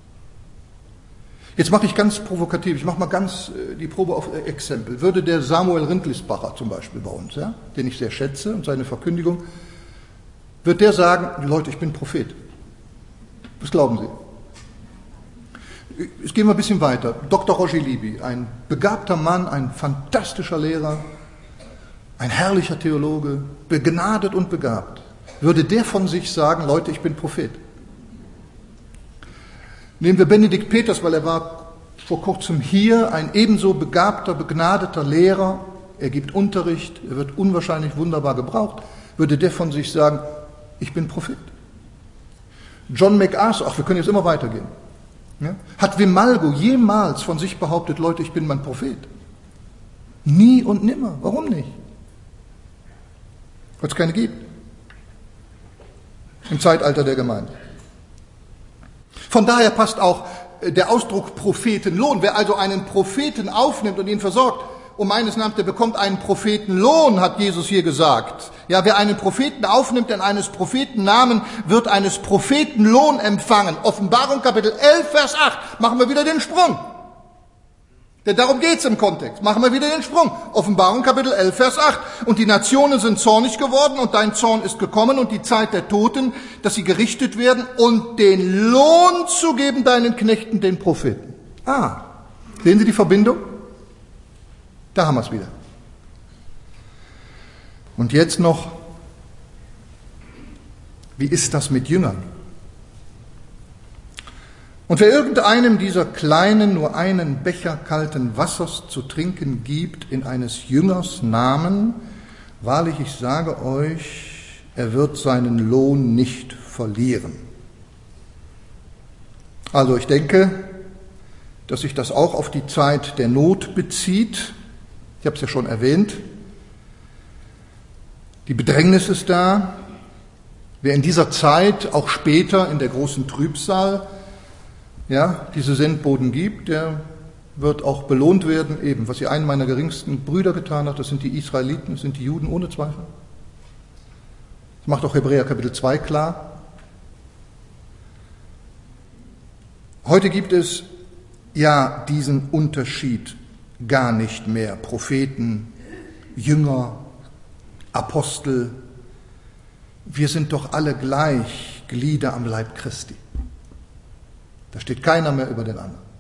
Jetzt mache ich ganz provokativ, ich mache mal ganz die Probe auf Exempel. Würde der Samuel Rindlisbacher zum Beispiel bei uns, ja, den ich sehr schätze und seine Verkündigung, wird der sagen, Leute, ich bin Prophet. Was glauben Sie? Jetzt gehen wir ein bisschen weiter. Doktor Roger Libby, ein begabter Mann, ein fantastischer Lehrer, ein herrlicher Theologe, begnadet und begabt. Würde der von sich sagen, Leute, ich bin Prophet? Nehmen wir Benedikt Peters, weil er war vor kurzem hier, ein ebenso begabter, begnadeter Lehrer. Er gibt Unterricht, er wird unwahrscheinlich wunderbar gebraucht. Würde der von sich sagen, ich bin Prophet? John MacArthur, ach, wir können jetzt immer weitergehen. Ja? Hat Vimalgo jemals von sich behauptet, Leute, ich bin mein Prophet? Nie und nimmer. Warum nicht? Weil es keine gibt. Im Zeitalter der Gemeinde. Von daher passt auch der Ausdruck Prophetenlohn. Wer also einen Propheten aufnimmt und ihn versorgt, um meines Namens, der bekommt einen Prophetenlohn, hat Jesus hier gesagt. Ja, wer einen Propheten aufnimmt in eines Propheten Namen, wird eines Propheten Lohn empfangen. Offenbarung Kapitel elf, Vers acht. Machen wir wieder den Sprung. Denn darum geht's im Kontext. Machen wir wieder den Sprung. Offenbarung Kapitel elf, Vers acht. Und die Nationen sind zornig geworden und dein Zorn ist gekommen und die Zeit der Toten, dass sie gerichtet werden und den Lohn zu geben deinen Knechten, den Propheten. Ah, sehen Sie die Verbindung? Da haben wir es wieder. Und jetzt noch, wie ist das mit Jüngern? Und wer irgendeinem dieser Kleinen nur einen Becher kalten Wassers zu trinken gibt in eines Jüngers Namen, wahrlich, ich sage euch, er wird seinen Lohn nicht verlieren. Also ich denke, dass sich das auch auf die Zeit der Not bezieht. Ich habe es ja schon erwähnt. Die Bedrängnis ist da. Wer in dieser Zeit, auch später in der großen Trübsal, ja, diese Sendboten gibt, der wird auch belohnt werden, eben, was sie einen meiner geringsten Brüder getan hat, das sind die Israeliten, das sind die Juden ohne Zweifel. Das macht auch Hebräer Kapitel zwei klar. Heute gibt es ja diesen Unterschied gar nicht mehr. Propheten, Jünger, Apostel, wir sind doch alle gleich Glieder am Leib Christi. Da steht keiner mehr über den anderen.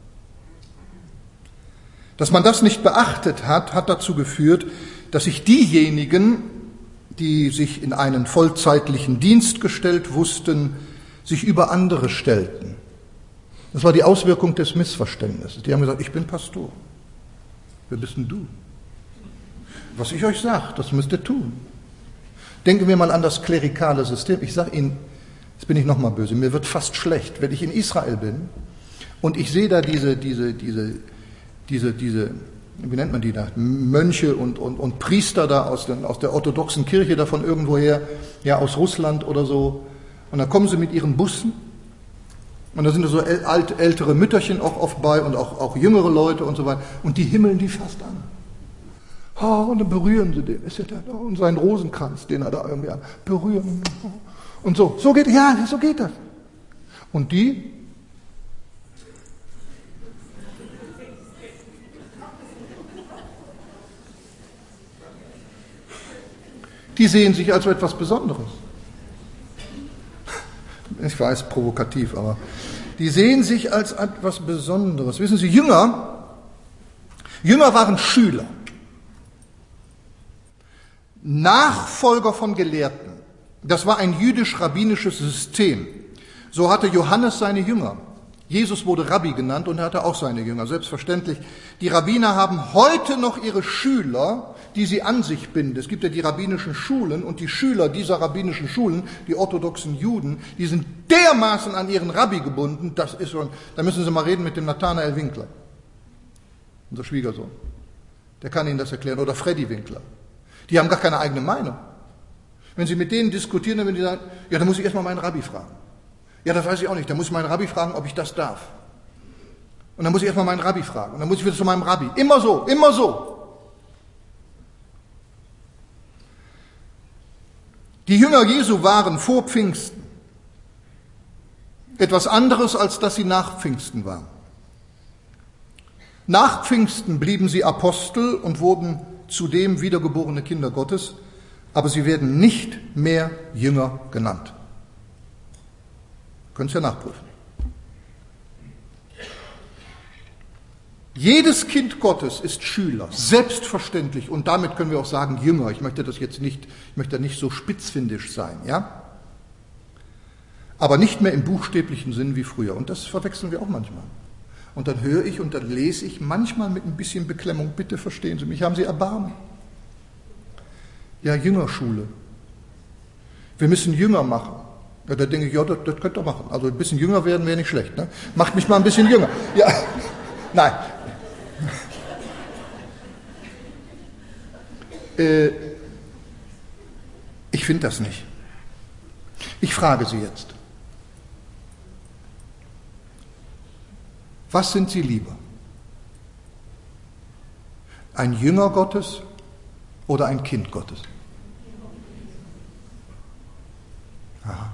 Dass man das nicht beachtet hat, hat dazu geführt, dass sich diejenigen, die sich in einen vollzeitlichen Dienst gestellt wussten, sich über andere stellten. Das war die Auswirkung des Missverständnisses. Die haben gesagt, ich bin Pastor. Wer bist denn du? Was ich euch sage, das müsst ihr tun. Denken wir mal an das klerikale System. Ich sage Ihnen, jetzt bin ich nochmal böse, mir wird fast schlecht, wenn ich in Israel bin und ich sehe da diese, diese, diese, diese, diese, wie nennt man die da, Mönche und, und, und Priester da aus, den, aus der orthodoxen Kirche da von irgendwoher, ja aus Russland oder so, und dann kommen sie mit ihren Bussen und da sind da so alt, ältere Mütterchen auch oft bei und auch, auch jüngere Leute und so weiter und die himmeln die fast an. Oh, und dann berühren sie den, ist ja da, und seinen Rosenkranz, den er da irgendwie an, berühren. Und so, so geht, ja, so geht das. Und die? Die sehen sich als etwas Besonderes. Ich weiß, provokativ, aber die sehen sich als etwas Besonderes. Wissen Sie, Jünger, Jünger waren Schüler, Nachfolger von Gelehrten. Das war ein jüdisch-rabbinisches System. So hatte Johannes seine Jünger. Jesus wurde Rabbi genannt und er hatte auch seine Jünger, selbstverständlich. Die Rabbiner haben heute noch ihre Schüler, die sie an sich binden. Es gibt ja die rabbinischen Schulen und die Schüler dieser rabbinischen Schulen, die orthodoxen Juden, die sind dermaßen an ihren Rabbi gebunden, das ist schon, da müssen Sie mal reden mit dem Nathanael Winkler, unser Schwiegersohn. Der kann Ihnen das erklären. Oder Freddy Winkler. Die haben gar keine eigene Meinung. Wenn Sie mit denen diskutieren, dann werden die sagen, ja, dann muss ich erstmal meinen Rabbi fragen. Ja, das weiß ich auch nicht. Dann muss ich meinen Rabbi fragen, ob ich das darf. Und dann muss ich erstmal meinen Rabbi fragen. Und dann muss ich wieder zu meinem Rabbi. Immer so, immer so. Die Jünger Jesu waren vor Pfingsten etwas anderes, als dass sie nach Pfingsten waren. Nach Pfingsten blieben sie Apostel und wurden zudem wiedergeborene Kinder Gottes, aber sie werden nicht mehr Jünger genannt. Könnt ihr ja nachprüfen. Jedes Kind Gottes ist Schüler, selbstverständlich, und damit können wir auch sagen Jünger. Ich möchte das jetzt nicht, ich möchte nicht so spitzfindisch sein, ja? Aber nicht mehr im buchstäblichen Sinn wie früher. Und das verwechseln wir auch manchmal. Und dann höre ich und dann lese ich manchmal mit ein bisschen Beklemmung, bitte verstehen Sie mich, haben Sie Erbarmen? Ja, Jüngerschule. Wir müssen Jünger machen. Ja, da denke ich, ja, das, das könnt ihr machen. Also ein bisschen jünger werden wäre nicht schlecht. Ne? Macht mich mal ein bisschen jünger. Ja, nein. Äh, ich finde das nicht. Ich frage Sie jetzt. Was sind Sie lieber? Ein Jünger Gottes oder ein Kind Gottes? Aha.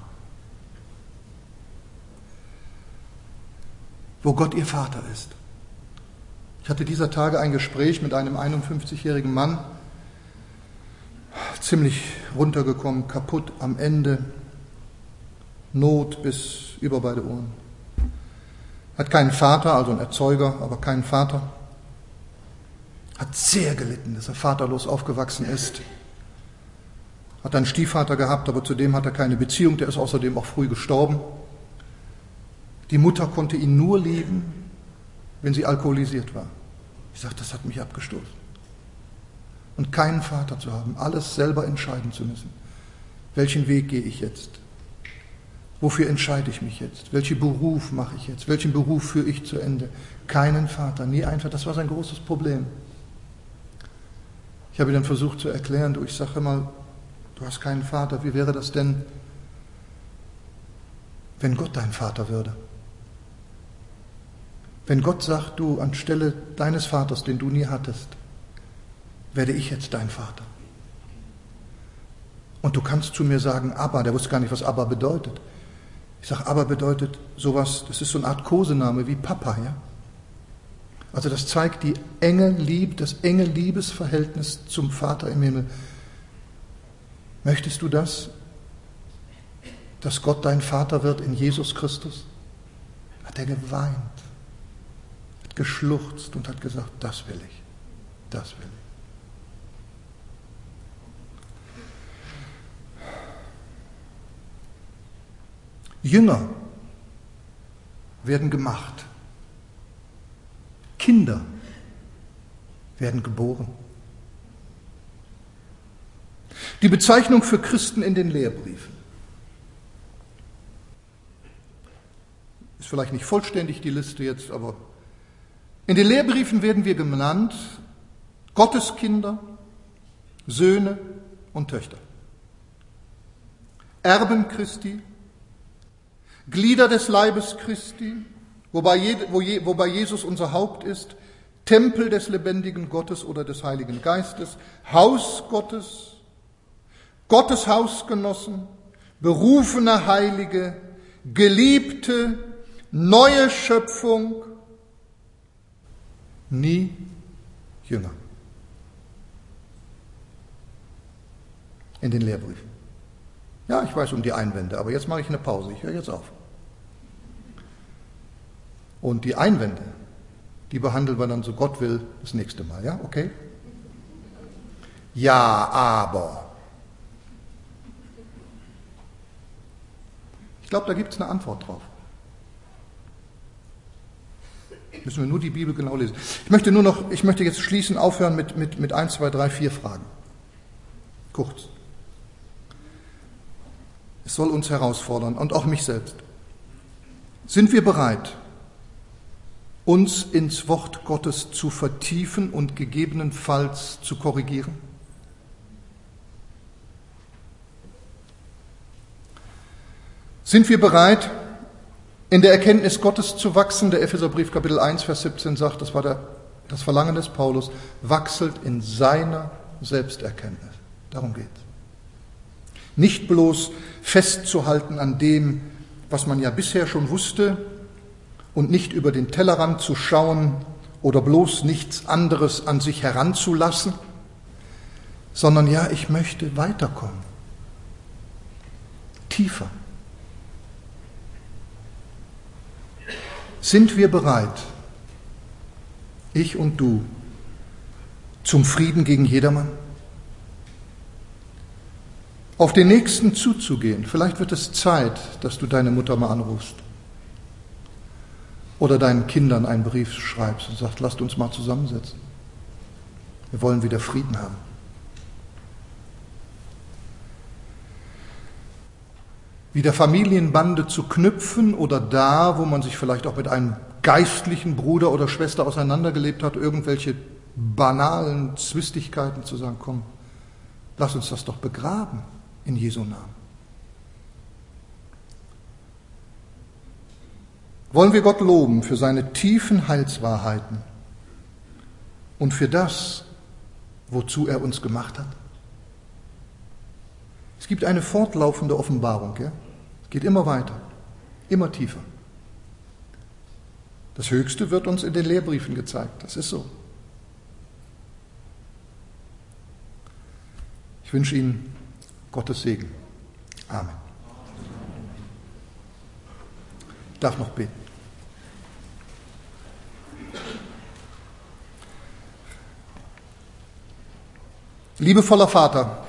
Wo Gott Ihr Vater ist, Ich hatte dieser Tage ein Gespräch mit einem einundfünfzigjährigen Mann, ziemlich runtergekommen, kaputt, am Ende, Not bis über beide Ohren. Hat keinen Vater, also ein Erzeuger, aber keinen Vater. Hat sehr gelitten, dass er vaterlos aufgewachsen ist. Hat einen Stiefvater gehabt, aber zu dem hat er keine Beziehung, der ist außerdem auch früh gestorben. Die Mutter konnte ihn nur lieben, wenn sie alkoholisiert war. Ich sage, das hat mich abgestoßen. Und keinen Vater zu haben, alles selber entscheiden zu müssen. Welchen Weg gehe ich jetzt? Wofür entscheide ich mich jetzt? Welchen Beruf mache ich jetzt? Welchen Beruf führe ich zu Ende? Keinen Vater, nie einen Vater. Das war sein großes Problem. Ich habe ihm dann versucht zu erklären, du, ich sage mal, du hast keinen Vater. Wie wäre das denn, wenn Gott dein Vater würde? Wenn Gott sagt, du, anstelle deines Vaters, den du nie hattest, werde ich jetzt dein Vater. Und du kannst zu mir sagen, Abba, der wusste gar nicht, was Abba bedeutet. Ich sage, Abba bedeutet sowas, das ist so eine Art Kosename wie Papa, ja? Also das zeigt die enge Liebe, das enge Liebesverhältnis zum Vater im Himmel. Möchtest du das? Dass Gott dein Vater wird in Jesus Christus? Hat er geweint, hat geschluchzt und hat gesagt, das will ich, das will ich. Jünger werden gemacht. Kinder werden geboren. Die Bezeichnung für Christen in den Lehrbriefen ist vielleicht nicht vollständig, die Liste jetzt, aber in den Lehrbriefen werden wir genannt Gotteskinder, Söhne und Töchter. Erben Christi, Glieder des Leibes Christi, wobei, Je, wo Je, wobei Jesus unser Haupt ist, Tempel des lebendigen Gottes oder des Heiligen Geistes, Haus Gottes, Gottes Hausgenossen, berufene Heilige, Geliebte, neue Schöpfung, nie Jünger. In den Lehrbriefen. Ja, ich weiß um die Einwände, aber jetzt mache ich eine Pause, ich höre jetzt auf. Und die Einwände, die behandeln wir dann, so Gott will, das nächste Mal, ja, okay? Ja, aber. Ich glaube, da gibt es eine Antwort drauf. Müssen wir nur die Bibel genau lesen. Ich möchte nur noch, ich möchte jetzt schließen, aufhören mit, mit, mit eins, zwei, drei, vier Fragen. Kurz. Es soll uns herausfordern und auch mich selbst. Sind wir bereit, uns ins Wort Gottes zu vertiefen und gegebenenfalls zu korrigieren? Sind wir bereit, in der Erkenntnis Gottes zu wachsen? Der Epheserbrief Kapitel eins, Vers siebzehn sagt, das war der, das Verlangen des Paulus, wachselt in seiner Selbsterkenntnis. Darum geht's. Nicht bloß festzuhalten an dem, was man ja bisher schon wusste, und nicht über den Tellerrand zu schauen oder bloß nichts anderes an sich heranzulassen, sondern ja, ich möchte weiterkommen, tiefer. Sind wir bereit, ich und du, zum Frieden gegen jedermann? Auf den Nächsten zuzugehen. Vielleicht wird es Zeit, dass du deine Mutter mal anrufst. Oder deinen Kindern einen Brief schreibst und sagst, lasst uns mal zusammensetzen. Wir wollen wieder Frieden haben. Wieder Familienbande zu knüpfen oder da, wo man sich vielleicht auch mit einem geistlichen Bruder oder Schwester auseinandergelebt hat, irgendwelche banalen Zwistigkeiten zu sagen, komm, lass uns das doch begraben in Jesu Namen. Wollen wir Gott loben für seine tiefen Heilswahrheiten und für das, wozu er uns gemacht hat? Es gibt eine fortlaufende Offenbarung, ja? Es geht immer weiter, immer tiefer. Das Höchste wird uns in den Lehrbriefen gezeigt. Das ist so. Ich wünsche Ihnen Gottes Segen. Amen. Ich darf noch beten. Liebevoller Vater,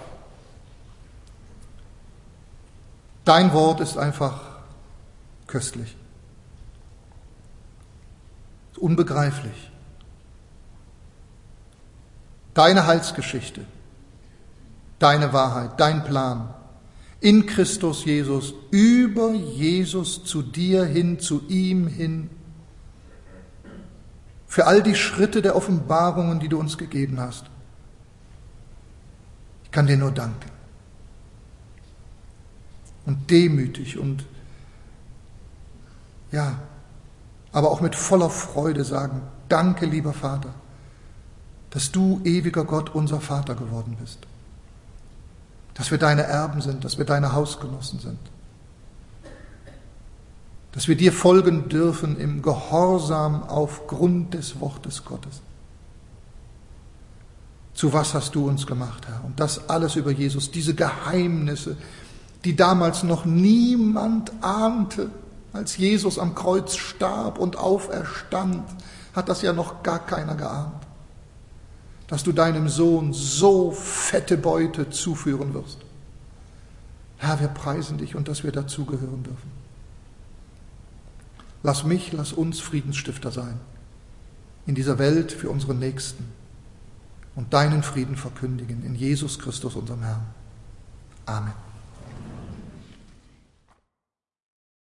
dein Wort ist einfach köstlich, unbegreiflich. Deine Heilsgeschichte, deine Wahrheit, dein Plan in Christus Jesus, über Jesus zu dir hin, zu ihm hin, für all die Schritte der Offenbarungen, die du uns gegeben hast. Ich kann dir nur danken. Und demütig und ja, aber auch mit voller Freude sagen, danke, lieber Vater, dass du, ewiger Gott, unser Vater geworden bist. Dass wir deine Erben sind, dass wir deine Hausgenossen sind. Dass wir dir folgen dürfen im Gehorsam aufgrund des Wortes Gottes. Zu was hast du uns gemacht, Herr? Und das alles über Jesus, diese Geheimnisse, die damals noch niemand ahnte. Als Jesus am Kreuz starb und auferstand, hat das ja noch gar keiner geahnt. Dass du deinem Sohn so fette Beute zuführen wirst. Herr, wir preisen dich und dass wir dazugehören dürfen. Lass mich, lass uns Friedensstifter sein. In dieser Welt für unsere Nächsten. Und deinen Frieden verkündigen in Jesus Christus, unserem Herrn. Amen.